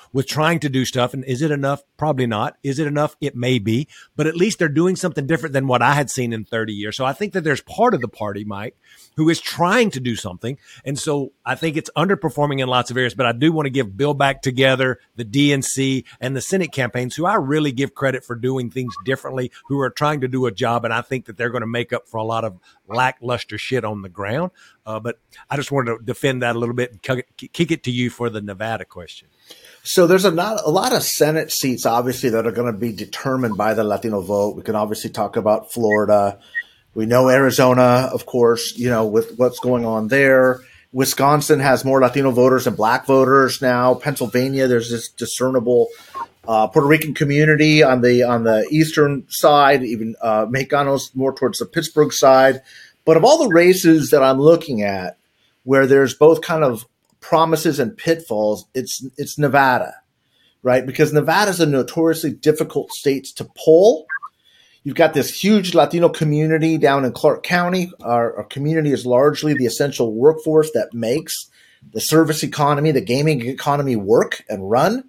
with trying to do stuff. And is it enough? Probably not. Is it enough? It may be, but at least they're doing something different than what I had seen in thirty years. So I think that there's part of the party, Mike, who is trying to do something. And so I think it's underperforming in lots of areas, but I do want to give Build Back Together, the D N C, and the Senate campaigns, who I really give credit for doing things differently, who are trying to do a job. And I think that they're going to make up for a lot of lackluster shit on the ground. Uh, but I just wanted to defend that a little bit and kick it to you for the Nevada question. So there's a not a lot of Senate seats, obviously, that are going to be determined by the Latino vote. We can obviously talk about Florida. We know Arizona, of course, you know, with what's going on there. Wisconsin has more Latino voters than black voters now. Pennsylvania, there's this discernible uh, Puerto Rican community on the on the eastern side, even uh, Mexicanos more towards the Pittsburgh side. But of all the races that I'm looking at, where there's both kind of promises and pitfalls, it's it's Nevada, right? Because Nevada is a notoriously difficult state to poll. You've got this huge Latino community down in Clark County. Our, our community is largely the essential workforce that makes the service economy, the gaming economy work and run.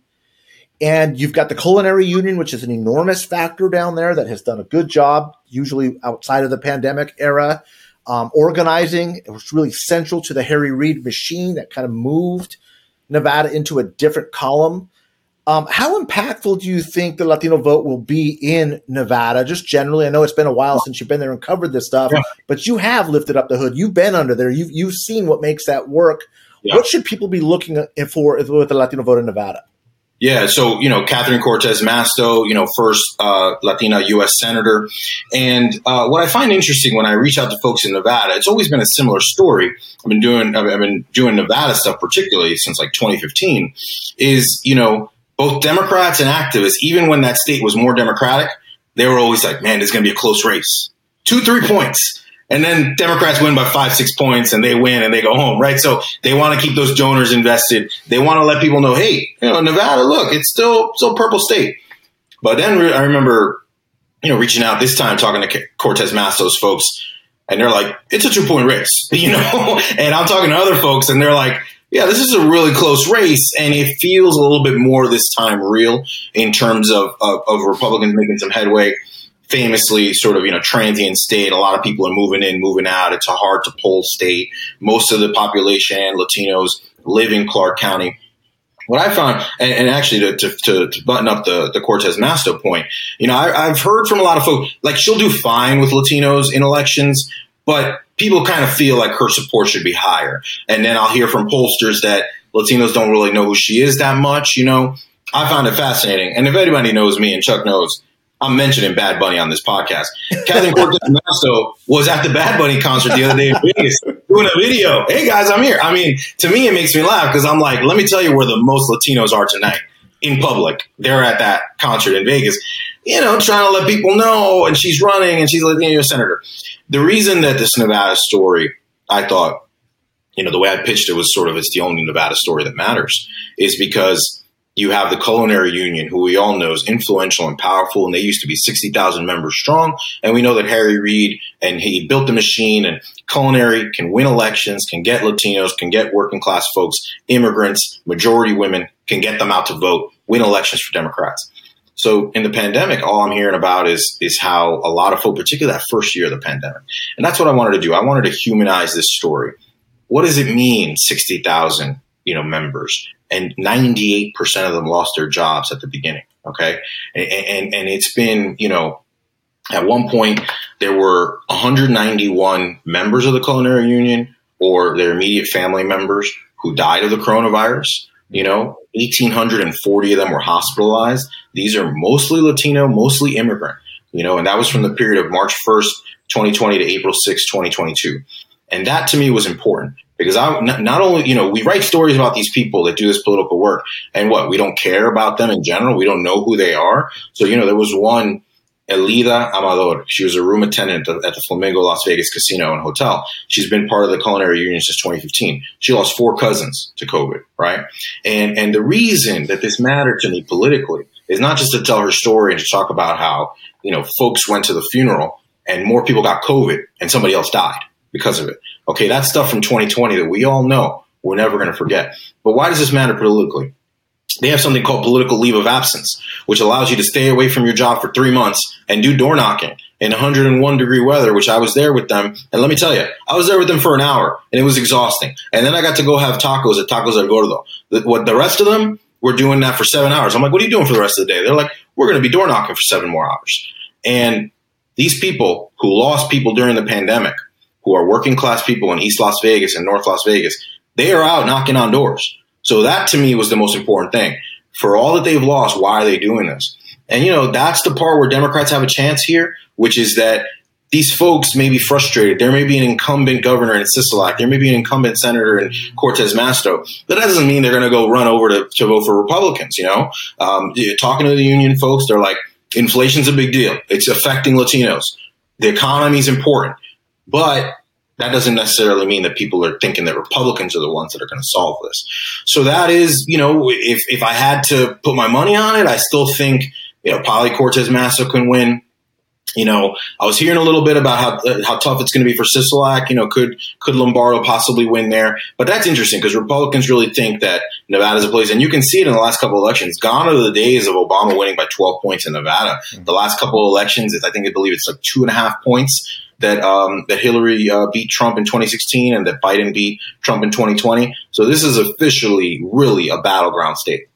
And you've got the Culinary Union, which is an enormous factor down there that has done a good job, usually outside of the pandemic era, um, organizing. It was really central to the Harry Reid machine that kind of moved Nevada into a different column. Um, how impactful do you think the Latino vote will be in Nevada, just generally? I know it's been a while since you've been there and covered this stuff, yeah. but you have lifted up the hood. You've been under there. You've, you've seen what makes that work. Yeah. What should people be looking for with the Latino vote in Nevada? Yeah, so, you know, Catherine Cortez Masto, you know, first uh, Latina U S Senator. And uh, what I find interesting when I reach out to folks in Nevada, it's always been a similar story. I've been doing, I've been doing Nevada stuff, particularly since like twenty fifteen, is, you know, both Democrats and activists, even when that state was more Democratic, they were always like, man, this is going to be a close race. Two, three points. And then Democrats win by five, six points and they win and they go home, right? So they want to keep those donors invested. They want to let people know, hey, you know, Nevada, look, it's still still purple state. But then re- I remember, you know, reaching out this time, talking to Cortez Masto's folks, and they're like, it's a two-point race, you know? And I'm talking to other folks and they're like, yeah, this is a really close race, and it feels a little bit more this time real in terms of, of, of Republicans making some headway. Famously, sort of, you know, transient state. A lot of people are moving in, moving out. It's a hard to poll state. Most of the population, Latinos, live in Clark County. What I found, and, and actually to, to, to, to button up the, the Cortez Masto point, you know, I, I've heard from a lot of folks, like, she'll do fine with Latinos in elections, but people kind of feel like her support should be higher. And then I'll hear from pollsters that Latinos don't really know who she is that much, you know. I found it fascinating. And if anybody knows me, and Chuck knows, I'm mentioning Bad Bunny on this podcast. Catherine Cortez Masto was at the Bad Bunny concert the other day in Vegas doing a video. Hey, guys, I'm here. I mean, to me, it makes me laugh because I'm like, let me tell you where the most Latinos are tonight in public. They're at that concert in Vegas, you know, trying to let people know. And she's running and she's a Latino senator. The reason that this Nevada story, I thought, you know, the way I pitched it was sort of it's the only Nevada story that matters, is because you have the Culinary Union, who we all know is influential and powerful, and they used to be sixty thousand members strong. And we know that Harry Reid, and he built the machine, and Culinary can win elections, can get Latinos, can get working class folks, immigrants, majority women, can get them out to vote, win elections for Democrats. So in the pandemic, all I'm hearing about is is how a lot of folks, particularly that first year of the pandemic, and that's what I wanted to do. I wanted to humanize this story. What does it mean, sixty thousand, you know, members? And ninety-eight percent of them lost their jobs at the beginning. Okay. And, and, and it's been, you know, at one point there were one hundred ninety-one members of the Culinary Union or their immediate family members who died of the coronavirus. You know, one thousand eight hundred forty of them were hospitalized. These are mostly Latino, mostly immigrant, you know, and that was from the period of March first, twenty twenty to April sixth, twenty twenty-two. And that to me was important because I not, not only, you know, we write stories about these people that do this political work and what, we don't care about them in general. We don't know who they are. So, you know, there was one, Elida Amador. She was a room attendant at the Flamingo Las Vegas Casino and Hotel. She's been part of the Culinary Union since twenty fifteen. She lost four cousins to COVID, right? And, and the reason that this mattered to me politically is not just to tell her story and to talk about how, you know, folks went to the funeral and more people got COVID and somebody else died because of it. Okay, that's stuff from twenty twenty that we all know we're never going to forget. But why does this matter politically? they have something called political leave of absence, which allows you to stay away from your job for three months and do door knocking in one hundred one degree weather, which I was there with them. And let me tell you, I was there with them for an hour and it was exhausting. And then I got to go have tacos at Tacos El Gordo. The, what the rest of them were doing that for seven hours. I'm like, what are you doing for the rest of the day? They're like, we're going to be door knocking for seven more hours. And these people who lost people during the pandemic, who are working class people in East Las Vegas and North Las Vegas, they are out knocking on doors. So that to me was the most important thing. For all that they've lost, why are they doing this? And, you know, that's the part where Democrats have a chance here, which is that these folks may be frustrated. There may be an incumbent governor in Sisolak. There may be an incumbent senator in Cortez Masto. But that doesn't mean they're going to go run over to, to vote for Republicans, you know. Um, talking to the union folks, they're like, inflation's a big deal. It's affecting Latinos. The economy is important. But that doesn't necessarily mean that people are thinking that Republicans are the ones that are going to solve this. So that is, you know, if, if I had to put my money on it, I still think, you know, Polly Cortez Masto can win. You know, I was hearing a little bit about how uh, how tough it's going to be for Sisolak. You know, could could Lombardo possibly win there? But that's interesting because Republicans really think that Nevada's a place, and you can see it in the last couple of elections. Gone are the days of Obama winning by twelve points in Nevada. Mm-hmm. The last couple of elections, I think I believe it's like two and a half points that um, that Hillary uh, beat Trump in twenty sixteen and that Biden beat Trump in twenty twenty. So this is officially really a battleground state.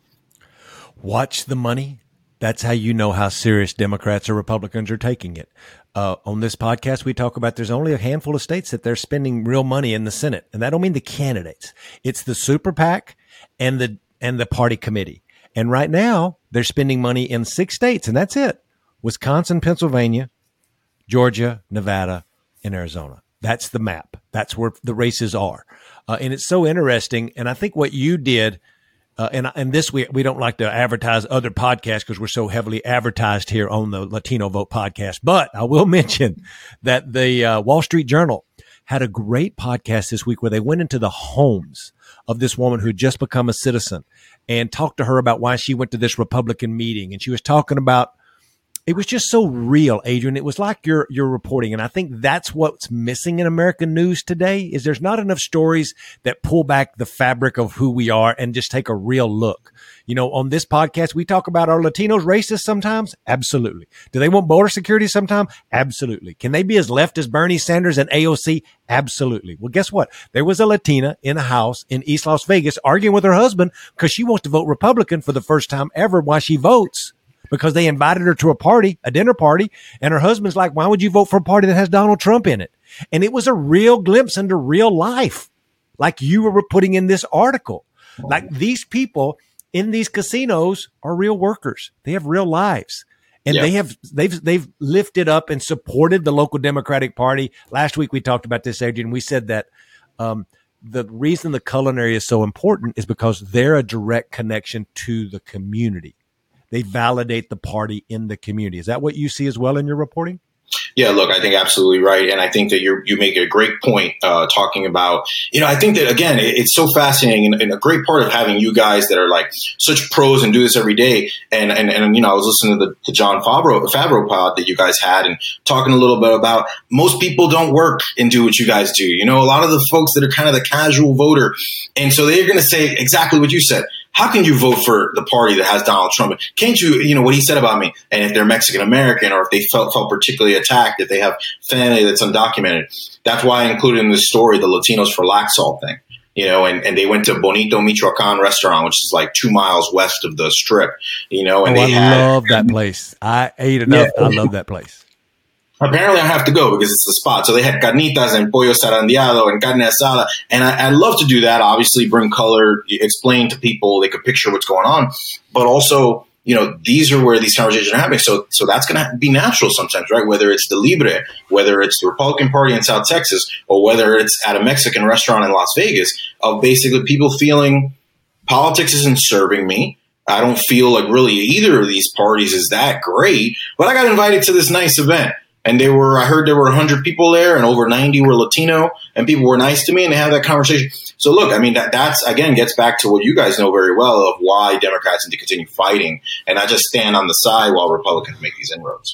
Watch the money. That's how you know how serious Democrats or Republicans are taking it. Uh, on this podcast, we talk about there's only a handful of states that they're spending real money in the Senate. And that don't mean the candidates. It's the super PAC and the and the party committee. And right now, they're spending money in six states, and that's it. Wisconsin, Pennsylvania, Georgia, Nevada, and Arizona. That's the map. That's where the races are. Uh, and it's so interesting. And I think what you did Uh, and and this we we don't like to advertise other podcasts because we're so heavily advertised here on the Latino Vote podcast. But I will mention that the uh, Wall Street Journal had a great podcast this week where they went into the homes of this woman who had just become a citizen and talked to her about why she went to this Republican meeting. And she was talking about, it was just so real, Adrian. It was like you're you're reporting. And I think that's what's missing in American news today is there's not enough stories that pull back the fabric of who we are and just take a real look. You know, on this podcast, we talk about, are Latinos racist sometimes? Absolutely. Do they want border security sometime? Absolutely. Can they be as left as Bernie Sanders and A O C? Absolutely. Well, guess what? There was a Latina in a house in East Las Vegas arguing with her husband because she wants to vote Republican for the first time ever while she votes. Because they invited her to a party, a dinner party, and her husband's like, why would you vote for a party that has Donald Trump in it? And it was a real glimpse into real life, like you were putting in this article. Like these people in these casinos are real workers. They have real lives. And yeah. they have, they've, they've lifted up and supported the local Democratic Party. Last week we talked about this, Adrian. We said that um, the reason the culinary is so important is because they're a direct connection to the community. They validate the party in the community. Is that what you see as well in your reporting? Yeah, look, I think absolutely right. And I think that you you make a great point uh, talking about, you know, I think that, again, it, it's so fascinating and, and a great part of having you guys that are like such pros and do this every day. And, and, and you know, I was listening to the to John Favreau, Favreau pod that you guys had and talking a little bit about most people don't work and do what you guys do. You know, a lot of the folks that are kind of the casual voter. And so they're going to say exactly what you said. How can you vote for the party that has Donald Trump? Can't you, you know, what he said about me? And if they're Mexican American or if they felt, felt particularly attacked, if they have family that's undocumented. That's why I included in this story the Latinos for Laxalt thing, you know, and, and they went to Bonito Michoacan restaurant, which is like two miles west of the strip, you know, and oh, they I had, love that place. I ate enough. Yeah. I love that place. Apparently I have to go because it's the spot. So they had carnitas and pollo zarandeado and carne asada. And I, I love to do that. Obviously bring color, explain to people, they could picture what's going on. But also, you know, these are where these conversations are happening. So so that's going to be natural sometimes, right? Whether it's the Libre, whether it's the Republican Party in South Texas, or whether it's at a Mexican restaurant in Las Vegas, of basically people feeling politics isn't serving me. I don't feel like really either of these parties is that great. But I got invited to this nice event. And they were, I heard there were one hundred people there and over ninety were Latino and people were nice to me and they had that conversation. So look, I mean, that that's, again, gets back to what you guys know very well of why Democrats need to continue fighting and not just stand on the side while Republicans make these inroads.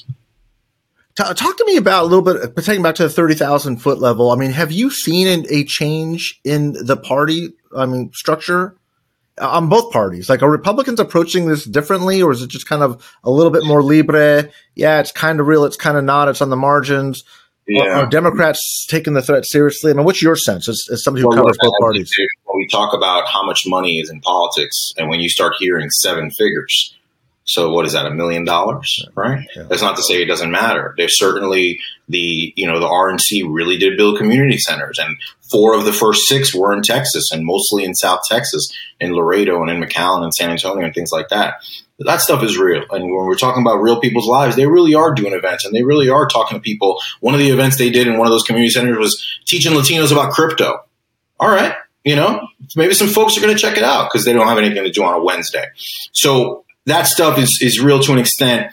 Talk to me about a little bit, taking back to the thirty thousand foot level. I mean, have you seen a change in the party, I mean, structure on both parties? Like, are Republicans approaching this differently, or is it just kind of a little bit more libre? Yeah, it's kind of real. It's kind of not. It's on the margins. Yeah. Are, are Democrats taking the threat seriously? I mean, what's your sense as, as somebody who well, covers look, both parties? When we talk about how much money is in politics, and when you start hearing seven figures, so what is that, a million dollars, right? Yeah. That's not to say it doesn't matter. There's certainly the, you know, the R N C really did build community centers, and four of the first six were in Texas, and mostly in South Texas, in Laredo and in McAllen and San Antonio and things like that. That stuff is real. And when we're talking about real people's lives, they really are doing events, and they really are talking to people. One of the events they did in one of those community centers was teaching Latinos about crypto. All right. You know, maybe some folks are going to check it out because they don't have anything to do on a Wednesday. So that stuff is, is real to an extent.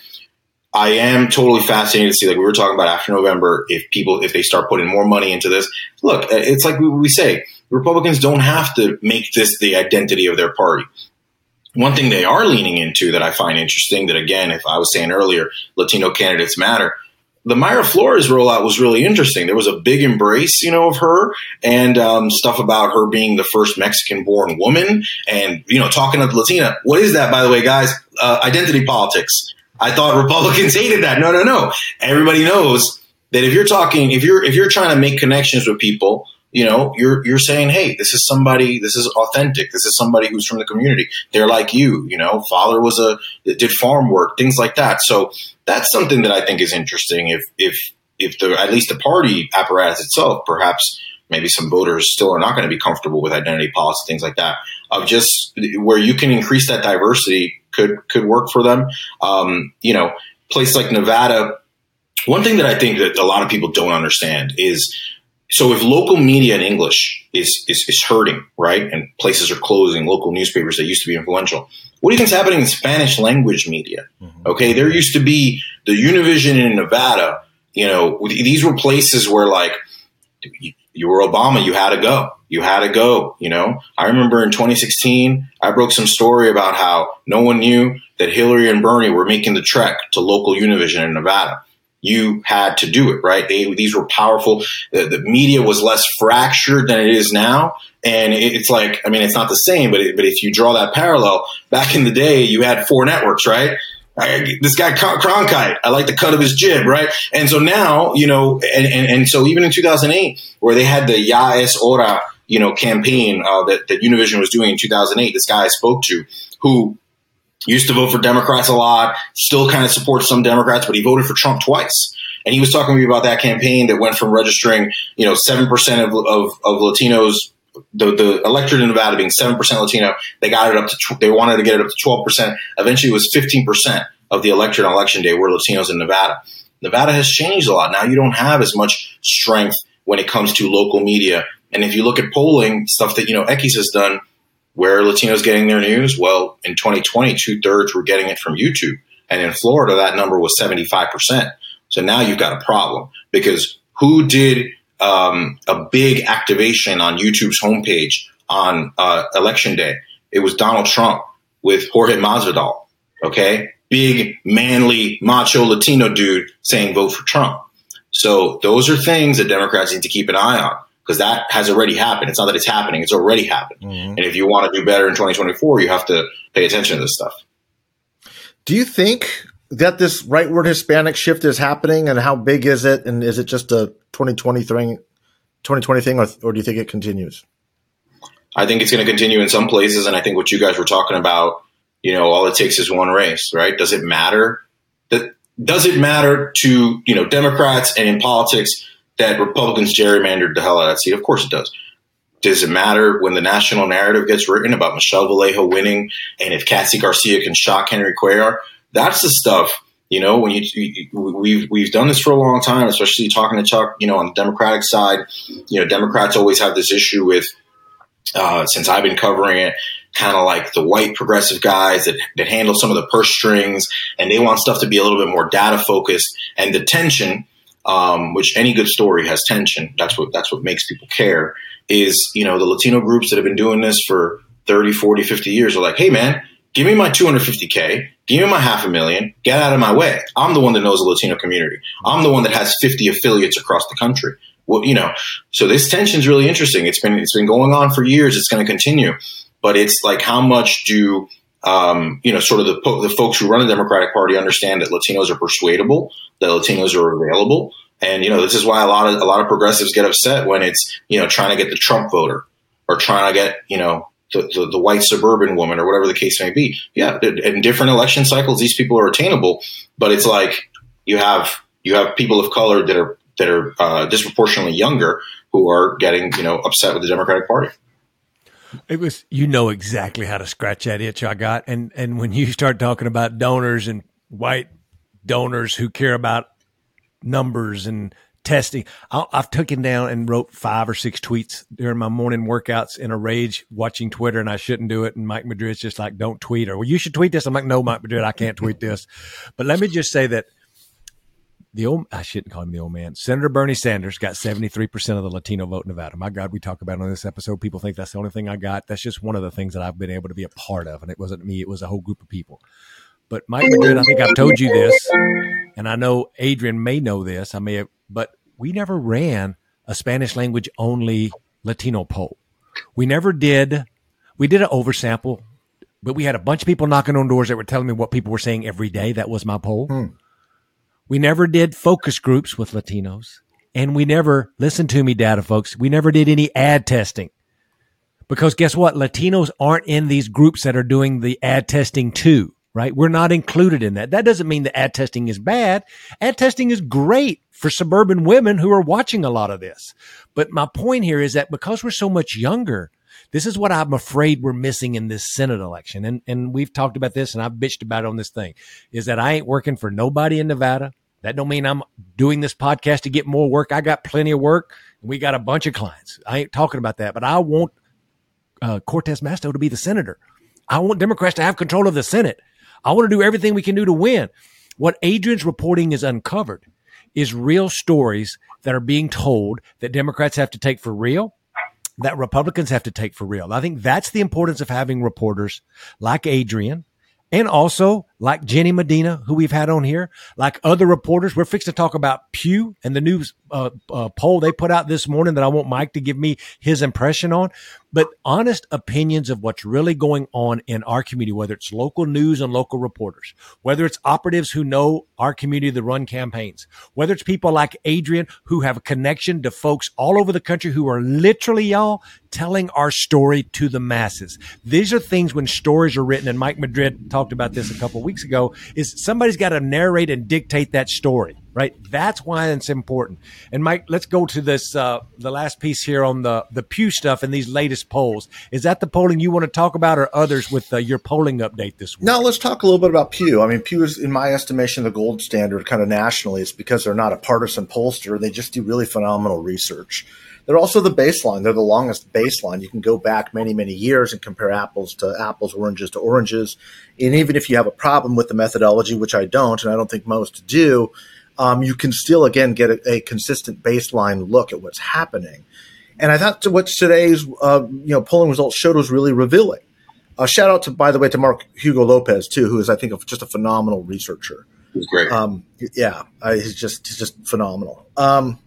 I am totally fascinated to see, like we were talking about after November, if people, if they start putting more money into this. Look, it's like we, we say, Republicans don't have to make this the identity of their party. One thing they are leaning into that I find interesting, that again, if I was saying earlier, Latino candidates matter, the Mayra Flores rollout was really interesting. There was a big embrace, you know, of her, and um, stuff about her being the first Mexican-born woman, and, you know, talking to the Latina. What is that, by the way, guys? Uh, identity politics. I thought Republicans hated that. No, no, no. Everybody knows that if you're talking, if you're if you're trying to make connections with people, you know, you're you're saying, hey, this is somebody, this is authentic. This is somebody who's from the community. They're like you, you know, father was a, did farm work, things like that. So that's something that I think is interesting. If, if, if the, at least the party apparatus itself, perhaps maybe some voters still are not going to be comfortable with identity politics, things like that, of just where you can increase that diversity could, could work for them. Um, you know, place like Nevada. One thing that I think that a lot of people don't understand is, so if local media in English is, is, is hurting, right, and places are closing, local newspapers that used to be influential, what do you think is happening in Spanish language media? Mm-hmm. Okay, there used to be the Univision in Nevada. You know, these were places where, like, you were Obama, you had to go. You had to go, you know. I remember in twenty sixteen, I broke some story about how no one knew that Hillary and Bernie were making the trek to local Univision in Nevada. You had to do it, right? They, these were powerful. The, the media was less fractured than it is now. And it, it's like, I mean, it's not the same, but it, but if you draw that parallel, back in the day, you had four networks, right? I, this guy Cronkite, I like the cut of his jib, right? And so now, you know, and, and, and so even in two thousand eight, where they had the Ya es Hora, you know, campaign uh, that, that Univision was doing in two thousand eight, this guy I spoke to, who used to vote for Democrats a lot, still kind of supports some Democrats, but he voted for Trump twice. And he was talking to me about that campaign that went from registering, you know, seven percent of, of, of Latinos, the, the electorate in Nevada being seven percent Latino. They got it up to, they wanted to get it up to twelve percent. Eventually it was fifteen percent of the electorate on election day were Latinos in Nevada. Nevada has changed a lot. Now you don't have as much strength when it comes to local media. And if you look at polling, stuff that, you know, Ekis has done, where are Latinos getting their news? Well, in twenty twenty, two thirds were getting it from YouTube. And in Florida, that number was seventy-five percent. So now you've got a problem, because who did um, a big activation on YouTube's homepage on uh, election day? It was Donald Trump with Jorge Masvidal. Okay. Big, manly, macho Latino dude saying vote for Trump. So those are things that Democrats need to keep an eye on, because that has already happened. It's not that it's happening. It's already happened. Mm-hmm. And if you want to do better in twenty twenty-four, you have to pay attention to this stuff. Do you think that this rightward Hispanic shift is happening, and how big is it? And is it just a twenty twenty thing, twenty twenty thing, or, or do you think it continues? I think it's going to continue in some places. And I think what you guys were talking about, you know, all it takes is one race, right? Does it matter? That, does it matter to, you know, Democrats and in politics that Republicans gerrymandered the hell out of that seat? Of course it does. Does it matter when the national narrative gets written about Michelle Vallejo winning, and if Kathy Garcia can shock Henry Cuellar? That's the stuff, you know, when you, you we've, we've done this for a long time, especially talking to Chuck, you know, on the Democratic side. You know, Democrats always have this issue with, uh, since I've been covering it, kind of like the white progressive guys that, that handle some of the purse strings, and they want stuff to be a little bit more data focused. And the tension, um, which any good story has tension. That's what, that's what makes people care, is, you know, the Latino groups that have been doing this for thirty, forty, fifty years are like, hey man, give me my two hundred fifty K, give me my half a million, get out of my way. I'm the one that knows the Latino community. I'm the one that has fifty affiliates across the country. Well, you know, so this tension is really interesting. It's been, it's been going on for years. It's going to continue. but it's like, how much do, um, you know, sort of the, the folks who run the Democratic Party understand that Latinos are persuadable, that Latinos are available. And, you know, this is why a lot of, a lot of progressives get upset when it's, you know, trying to get the Trump voter or trying to get, you know, the, the, the white suburban woman or whatever the case may be. Yeah. In different election cycles, these people are attainable, but it's like you have, you have people of color that are, that are uh, disproportionately younger who are getting, you know, upset with the Democratic Party. It was, you know, exactly how to scratch that itch I got. And, and when you start talking about donors and white donors who care about numbers and testing, I, I've taken down and wrote five or six tweets during my morning workouts in a rage watching Twitter, and I shouldn't do it. And Mike Madrid's just like, don't tweet, or well, you should tweet this. I'm like, no, Mike Madrid, I can't tweet this. But let me just say that the old, I shouldn't call him the old man. Senator Bernie Sanders got seventy-three percent of the Latino vote in Nevada. My God, we talk about it on this episode. People think that's the only thing I got. That's just one of the things that I've been able to be a part of. And it wasn't me. It was a whole group of people. But Mike Madrid, I think I've told you this, and I know Adrian may know this. I may have, but we never ran a Spanish language only Latino poll. We never did. We did an oversample, but we had a bunch of people knocking on doors that were telling me what people were saying every day. That was my poll. Hmm. We never did focus groups with Latinos, and we never, listen to me, data folks, we never did any ad testing. Because guess what? Latinos aren't in these groups that are doing the ad testing too. Right? We're not included in that. That doesn't mean that ad testing is bad. Ad testing is great for suburban women who are watching a lot of this. But my point here is that because we're so much younger, this is what I'm afraid we're missing in this Senate election. And, and we've talked about this, and I've bitched about it on this thing, is that I ain't working for nobody in Nevada. That don't mean I'm doing this podcast to get more work. I got plenty of work, and we got a bunch of clients. I ain't talking about that, but I want uh, Cortez Masto to be the senator. I want Democrats to have control of the Senate. I want to do everything we can do to win. What Adrian's reporting is uncovered is real stories that are being told that Democrats have to take for real, that Republicans have to take for real. I think that's the importance of having reporters like Adrian, and also like Jenny Medina, who we've had on here, like other reporters. We're fixing to talk about Pew and the news uh, uh, poll they put out this morning that I want Mike to give me his impression on. But honest opinions of what's really going on in our community, whether it's local news and local reporters, whether it's operatives who know our community that run campaigns, whether it's people like Adrian who have a connection to folks all over the country who are literally, y'all, telling our story to the masses. These are things when stories are written, and Mike Madrid talked about this a couple of weeks ago, is somebody's got to narrate and dictate that story, right? That's why it's important. And Mike, let's go to this, uh, the last piece here on the, the Pew stuff and these latest polls. Is that the polling you want to talk about, or others with uh, your polling update this week? No, let's talk a little bit about Pew. I mean, Pew is, in my estimation, the gold standard kind of nationally. It's because they're not a partisan pollster. They just do really phenomenal research. They're also the baseline. They're the longest baseline. You can go back many, many years and compare apples to apples, oranges to oranges. And even if you have a problem with the methodology, which I don't, and I don't think most do, um, you can still, again, get a, a consistent baseline look at what's happening. And I thought what today's uh, you know polling results showed was really revealing. Uh, shout out to, by the way, to Mark Hugo Lopez too, who is, I think, just a phenomenal researcher. He's great. Um, yeah, I, he's just he's just phenomenal. Um,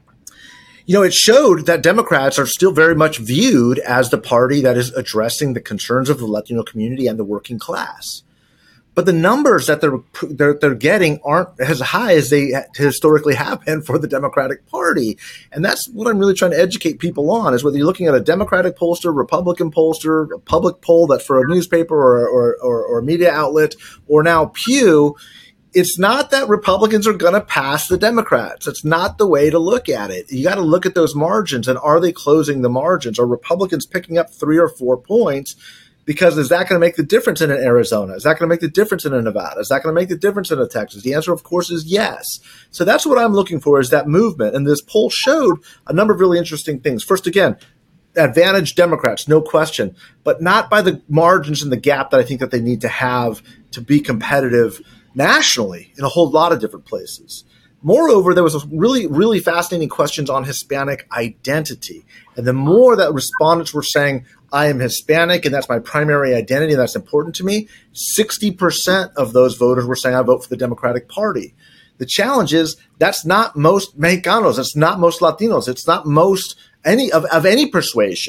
you know, it showed that Democrats are still very much viewed as the party that is addressing the concerns of the Latino community and the working class. But the numbers that they're, they're they're getting aren't as high as they historically have been for the Democratic Party. And that's what I'm really trying to educate people on, is whether you're looking at a Democratic pollster, Republican pollster, a public poll that's for a newspaper or, or, or, or a media outlet, or now Pew, it's not that Republicans are going to pass the Democrats. It's not the way to look at it. You got to look at those margins, and are they closing the margins? Are Republicans picking up three or four points? Because is that going to make the difference in an Arizona? Is that going to make the difference in a Nevada? Is that going to make the difference in a Texas? The answer, of course, is yes. So that's what I'm looking for, is that movement. And this poll showed a number of really interesting things. First, again, advantage Democrats, no question, but not by the margins and the gap that I think that they need to have to be competitive nationally in a whole lot of different places. Moreover, there was a really, really fascinating questions on Hispanic identity. And the more that respondents were saying, I am Hispanic and that's my primary identity and that's important to me, sixty percent of those voters were saying I vote for the Democratic Party. The challenge is that's not most Mexicanos. It's not most Latinos. It's not most any of, of any persuasion.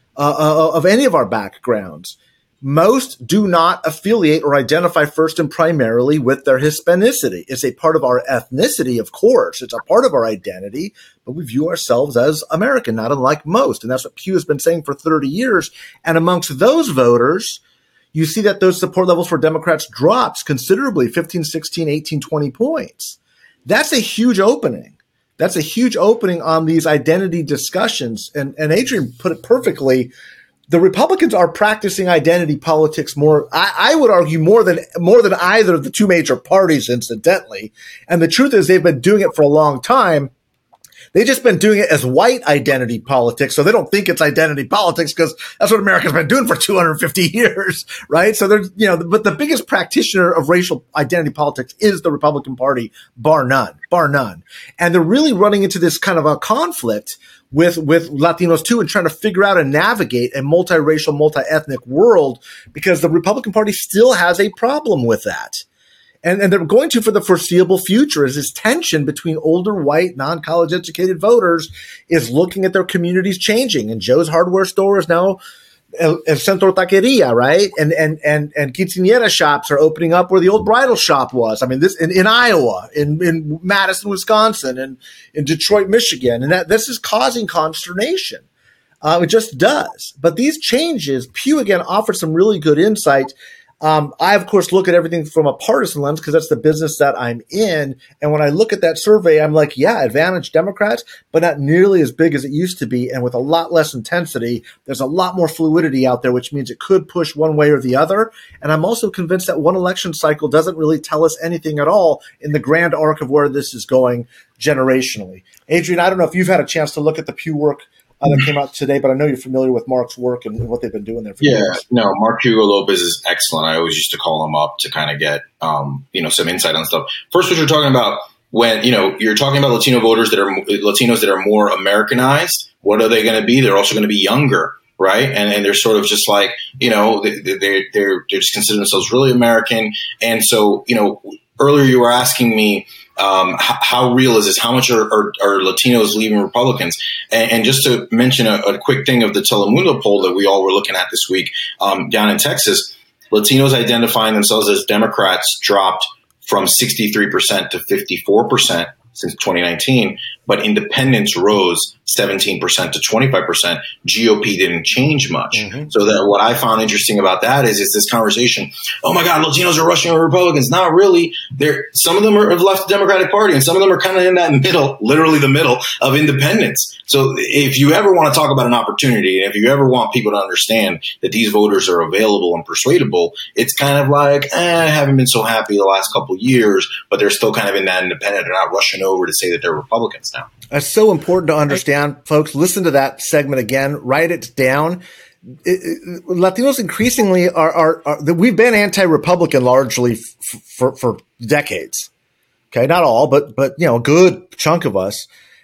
uh, uh, of any of our backgrounds. Most do not affiliate or identify first and primarily with their Hispanicity. It's a part of our ethnicity, of course. It's a part of our identity, but we view ourselves as American, not unlike most. And that's what Pew has been saying for thirty years. And amongst those voters, you see that those support levels for Democrats drops considerably, fifteen, sixteen, eighteen, twenty points. That's a huge opening. That's a huge opening on these identity discussions. And, and Adrian put it perfectly. The Republicans are practicing identity politics more, I, I would argue, more than more than either of the two major parties, incidentally. And the truth is they've been doing it for a long time. They've just been doing it as white identity politics, so they don't think it's identity politics because that's what America's been doing for two hundred fifty years, right? So there's, you know, but the biggest practitioner of racial identity politics is the Republican Party, bar none, bar none. And they're really running into this kind of a conflict with, with Latinos too, and trying to figure out and navigate a multiracial, multi-ethnic world, because the Republican Party still has a problem with that. And, and they're going to for the foreseeable future, is this tension between older white, non-college educated voters is looking at their communities changing. And Joe's hardware store is now El, El Centro Taqueria, right? And, and, and, and quinceañera shops are opening up where the old bridal shop was. I mean, this in, in Iowa, in, in Madison, Wisconsin, and in Detroit, Michigan. And that this is causing consternation. Uh, it just does. But these changes, Pew again offered some really good insight. Um, I, of course, look at everything from a partisan lens because that's the business that I'm in. And when I look at that survey, I'm like, yeah, advantage Democrats, but not nearly as big as it used to be. And with a lot less intensity, there's a lot more fluidity out there, which means it could push one way or the other. And I'm also convinced that one election cycle doesn't really tell us anything at all in the grand arc of where this is going generationally. Adrian, I don't know if you've had a chance to look at the Pew work Uh, that came out today, but I know you're familiar with Mark's work and what they've been doing there for yeah, years. No, Mark Hugo Lopez is excellent. I always used to call him up to kind of get, um, you know, some insight on stuff. First, what you're talking about when, you know, you're talking about Latino voters that are Latinos that are more Americanized. What are they going to be? They're also going to be younger, right? And and they're sort of just like, you know, they, they, they're, they're just consider themselves really American. And so, you know, earlier you were asking me, Um, how, how real is this? How much are, are, are Latinos leaving Republicans? And, and just to mention a, a quick thing of the Telemundo poll that we all were looking at this week um, down in Texas, Latinos identifying themselves as Democrats dropped from sixty-three percent to fifty-four percent since twenty nineteen, but independents rose seventeen percent to twenty-five percent. G O P didn't change much. Mm-hmm. So that what I found interesting about that is, is this conversation. Oh my God, Latinos are rushing over Republicans. Not really. They're, some of them are, have left the Democratic Party and some of them are kind of in that middle, literally the middle of independence. So if you ever want to talk about an opportunity, and if you ever want people to understand that these voters are available and persuadable, it's kind of like, eh, I haven't been so happy the last couple of years, but they're still kind of in that independent. They're not rushing over to say that they're Republicans now. That's so important to understand, folks. Listen to that segment again. Write it down. It, it, Latinos increasingly are, are, are we've been anti-Republican largely f- for, for decades. Okay. Not all, but, but, you know, a good chunk of us.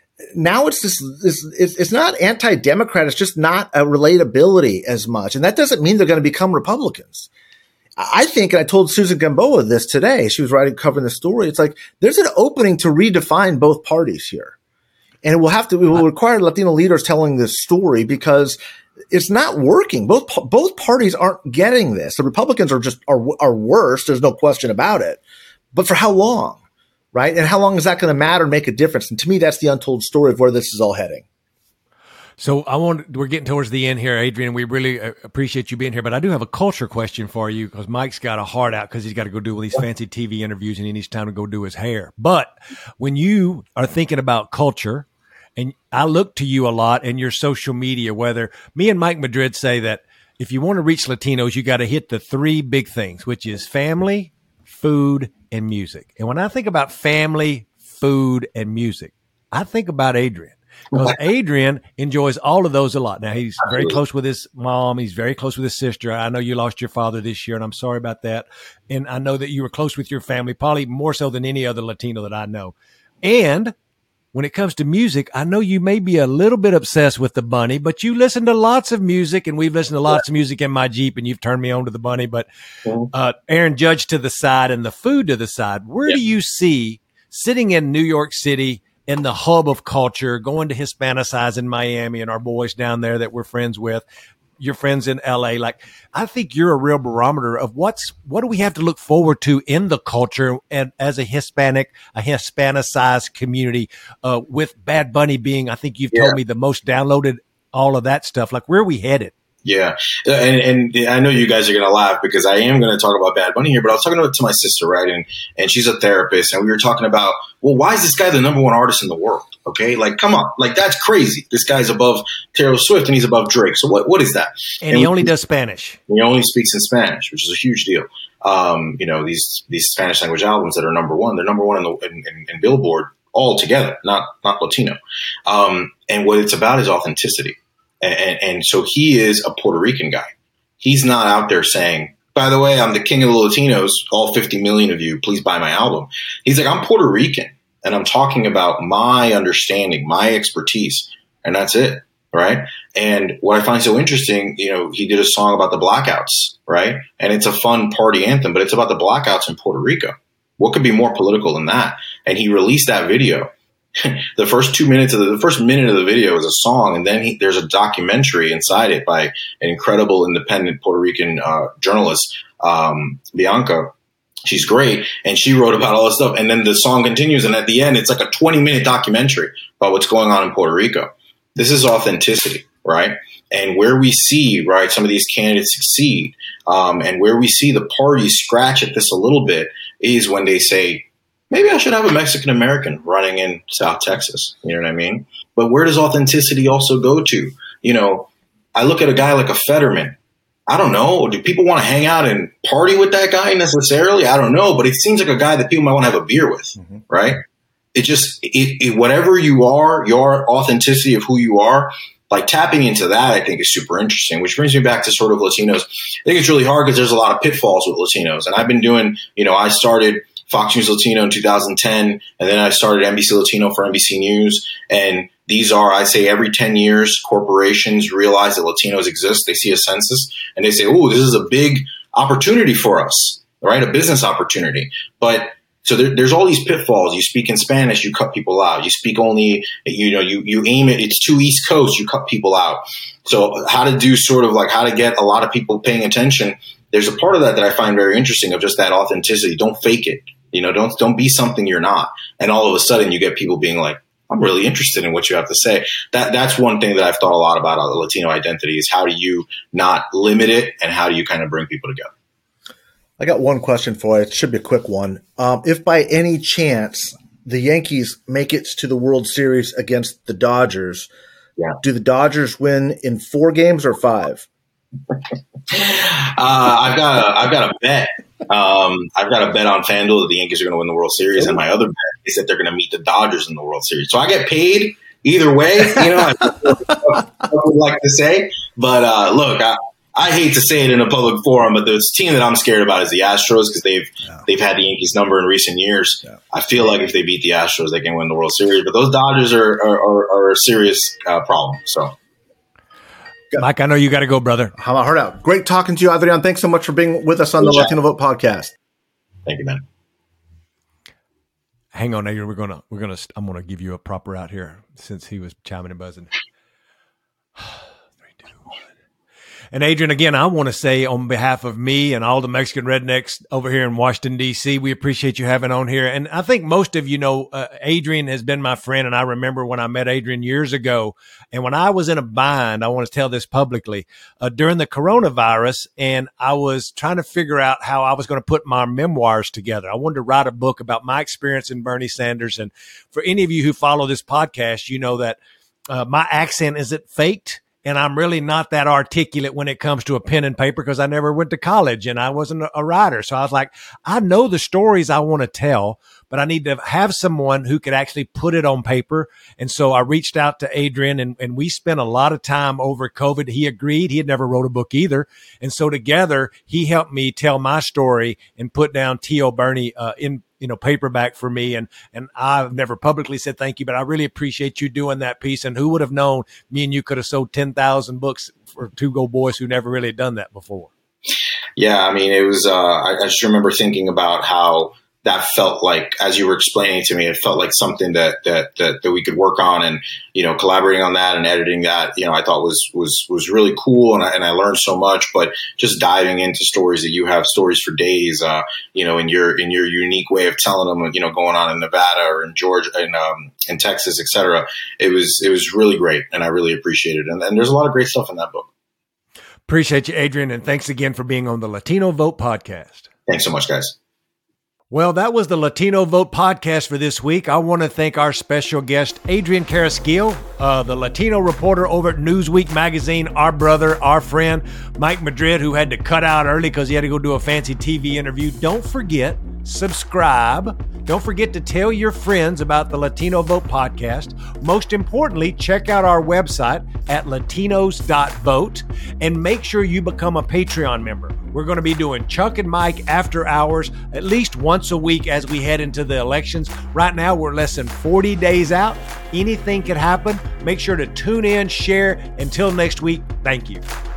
Now it's this, this it's, it's not anti-Democrat. It's just not a relatability as much. And that doesn't mean they're going to become Republicans. I think, and I told Susan Gamboa this today, she was writing, covering the story. It's like, there's an opening to redefine both parties here. And it will have to, it will require Latino leaders telling this story because it's not working. Both, both parties aren't getting this. The Republicans are just, are, are worse. There's no question about it. But for how long? Right? And how long is that going to matter and make a difference? And to me, that's the untold story of where this is all heading. So I want, we're getting towards the end here, Adrian. We really appreciate you being here, but I do have a culture question for you because Mike's got a heart out because he's got to go do all these fancy T V interviews and he needs time to go do his hair. But when you are thinking about culture, and I look to you a lot in your social media, whether me and Mike Madrid say that if you want to reach Latinos, you got to hit the three big things, which is family, food, and music. And when I think about family, food, and music, I think about Adrian. Because Adrian enjoys all of those a lot. Now, he's very close with his mom. He's very close with his sister. I know you lost your father this year, and I'm sorry about that. And I know that you were close with your family, probably more so than any other Latino that I know. And when it comes to music, I know you may be a little bit obsessed with the Bunny, but you listen to lots of music, and we've listened to lots of music in my Jeep, and you've turned me on to the Bunny. But uh, Aaron Judge to the side and the food to the side, where yeah. do you see sitting in New York City in the hub of culture, going to Hispanicize in Miami and our boys down there that we're friends with, your friends in L A. Like, I think you're a real barometer of what's, what do we have to look forward to in the culture and as a Hispanic, a Hispanicized community, uh, with Bad Bunny being, I think you've yeah. told me the most downloaded, all of that stuff. Like, where are we headed? Yeah. And, and I know you guys are going to laugh because I am going to talk about Bad Bunny here, but I was talking to my sister, right? And, and she's a therapist, and we were talking about, well, why is this guy the number one artist in the world? Okay. Like, come on. Like, that's crazy. This guy's above Taylor Swift and he's above Drake. So what, what is that? And, and he only does Spanish. He only speaks in Spanish, which is a huge deal. Um, you know, these, these Spanish language albums that are number one, they're number one in the, in, in, in Billboard all together, not, not Latino. Um, and what it's about is authenticity. And, and so he is a Puerto Rican guy. He's not out there saying, by the way, I'm the king of the Latinos, all fifty million of you, please buy my album. He's like, I'm Puerto Rican, and I'm talking about my understanding, my expertise, and that's it, right? And what I find so interesting, you know, he did a song about the blackouts, right? And it's a fun party anthem, but it's about the blackouts in Puerto Rico. What could be more political than that? And he released that video. The first two minutes of the, the first minute of the video is a song, and then he, there's a documentary inside it by an incredible independent Puerto Rican uh, journalist, um, Bianca. She's great, and she wrote about all this stuff. And then the song continues, and at the end, it's like a twenty minute documentary about what's going on in Puerto Rico. This is authenticity, right? And where we see, right, some of these candidates succeed, um, and where we see the party scratch at this a little bit is when they say, maybe I should have a Mexican American running in South Texas. You know what I mean? But where does authenticity also go to? You know, I look at a guy like a Fetterman. I don't know. Do people want to hang out and party with that guy necessarily? I don't know. But it seems like a guy that people might want to have a beer with, mm-hmm. right? It just, it, it, whatever you are, your authenticity of who you are, like tapping into that, I think is super interesting, which brings me back to sort of Latinos. I think it's really hard because there's a lot of pitfalls with Latinos. And I've been doing, you know, I started Fox News Latino in two thousand ten, and then I started N B C Latino for N B C News. And these are, I say, every ten years, corporations realize that Latinos exist. They see a census, and they say, oh, this is a big opportunity for us, right? A business opportunity. But so there, there's all these pitfalls. You speak in Spanish, you cut people out. You speak only, you know, you, you aim it, it's too East Coast, you cut people out. So how to do sort of like how to get a lot of people paying attention. There's a part of that that I find very interesting of just that authenticity. Don't fake it. You know, don't don't be something you're not. And all of a sudden you get people being like, I'm really interested in what you have to say. That That's one thing that I've thought a lot about the Latino identity is how do you not limit it and how do you kind of bring people together? I got one question for you. It should be a quick one. Um, if by any chance the Yankees make it to the World Series against the Dodgers, yeah. do the Dodgers win in four games or five? uh, I've got a, I've got a bet. Um, I've got a bet on FanDuel that the Yankees are going to win the World Series, and my other bet is that they're going to meet the Dodgers in the World Series. So I get paid either way. You know, I, I would like to say, but uh, look, I, I hate to say it in a public forum, but the team that I'm scared about is the Astros because they've yeah. they've had the Yankees number in recent years. Yeah. I feel like if they beat the Astros, they can win the World Series. But those Dodgers are are, are, are a serious uh, problem. So. Mike, I know you got to go, brother. How about heard out? Great talking to you, Adrian. Thanks so much for being with us on the Latino Vote podcast. Thank you, man. Hang on, Adrian. We're gonna we're gonna I'm gonna give you a proper out here since he was chiming and buzzing. Three, two, one. And Adrian, again, I want to say on behalf of me and all the Mexican rednecks over here in Washington, D C, we appreciate you having on here. And I think most of you know, uh, Adrian has been my friend. And I remember when I met Adrian years ago, and when I was in a bind, I want to tell this publicly, uh, during the coronavirus, and I was trying to figure out how I was going to put my memoirs together. I wanted to write a book about my experience in Bernie Sanders. And for any of you who follow this podcast, you know that uh, my accent isn't faked. And I'm really not that articulate when it comes to a pen and paper because I never went to college and I wasn't a writer. So I was like, I know the stories I want to tell, but I need to have someone who could actually put it on paper. And so I reached out to Adrian, and, and we spent a lot of time over COVID. He agreed. He had never wrote a book either. And so together, he helped me tell my story and put down T O Bernie uh, in you know, paperback for me. And, and I've never publicly said thank you, but I really appreciate you doing that piece. And who would have known me and you could have sold ten thousand books for two Go Boys who never really done that before. Yeah. I mean, it was, uh, I, I just remember thinking about how that felt like, as you were explaining to me, it felt like something that, that, that, that we could work on, and, you know, collaborating on that and editing that, you know, I thought was, was, was really cool. And I, and I learned so much, but just diving into stories that you have stories for days, uh, you know, in your, in your unique way of telling them, you know, going on in Nevada or in Georgia and, um, in Texas, et cetera. It was, it was really great. And I really appreciate it. And, and there's a lot of great stuff in that book. Appreciate you, Adrian. And thanks again for being on the Latino Vote podcast. Thanks so much, guys. Well, that was the Latino Vote podcast for this week. I want to thank our special guest, Adrian Carrasquillo, uh, the Latino reporter over at Newsweek magazine, our brother, our friend, Mike Madrid, who had to cut out early because he had to go do a fancy T V interview. Don't forget, subscribe. Don't forget to tell your friends about the Latino Vote podcast. Most importantly, check out our website at latinos dot vote and make sure you become a Patreon member. We're going to be doing Chuck and Mike after hours at least once a week as we head into the elections. Right now, we're less than forty days out. Anything could happen. Make sure to tune in, share. Until next week, thank you.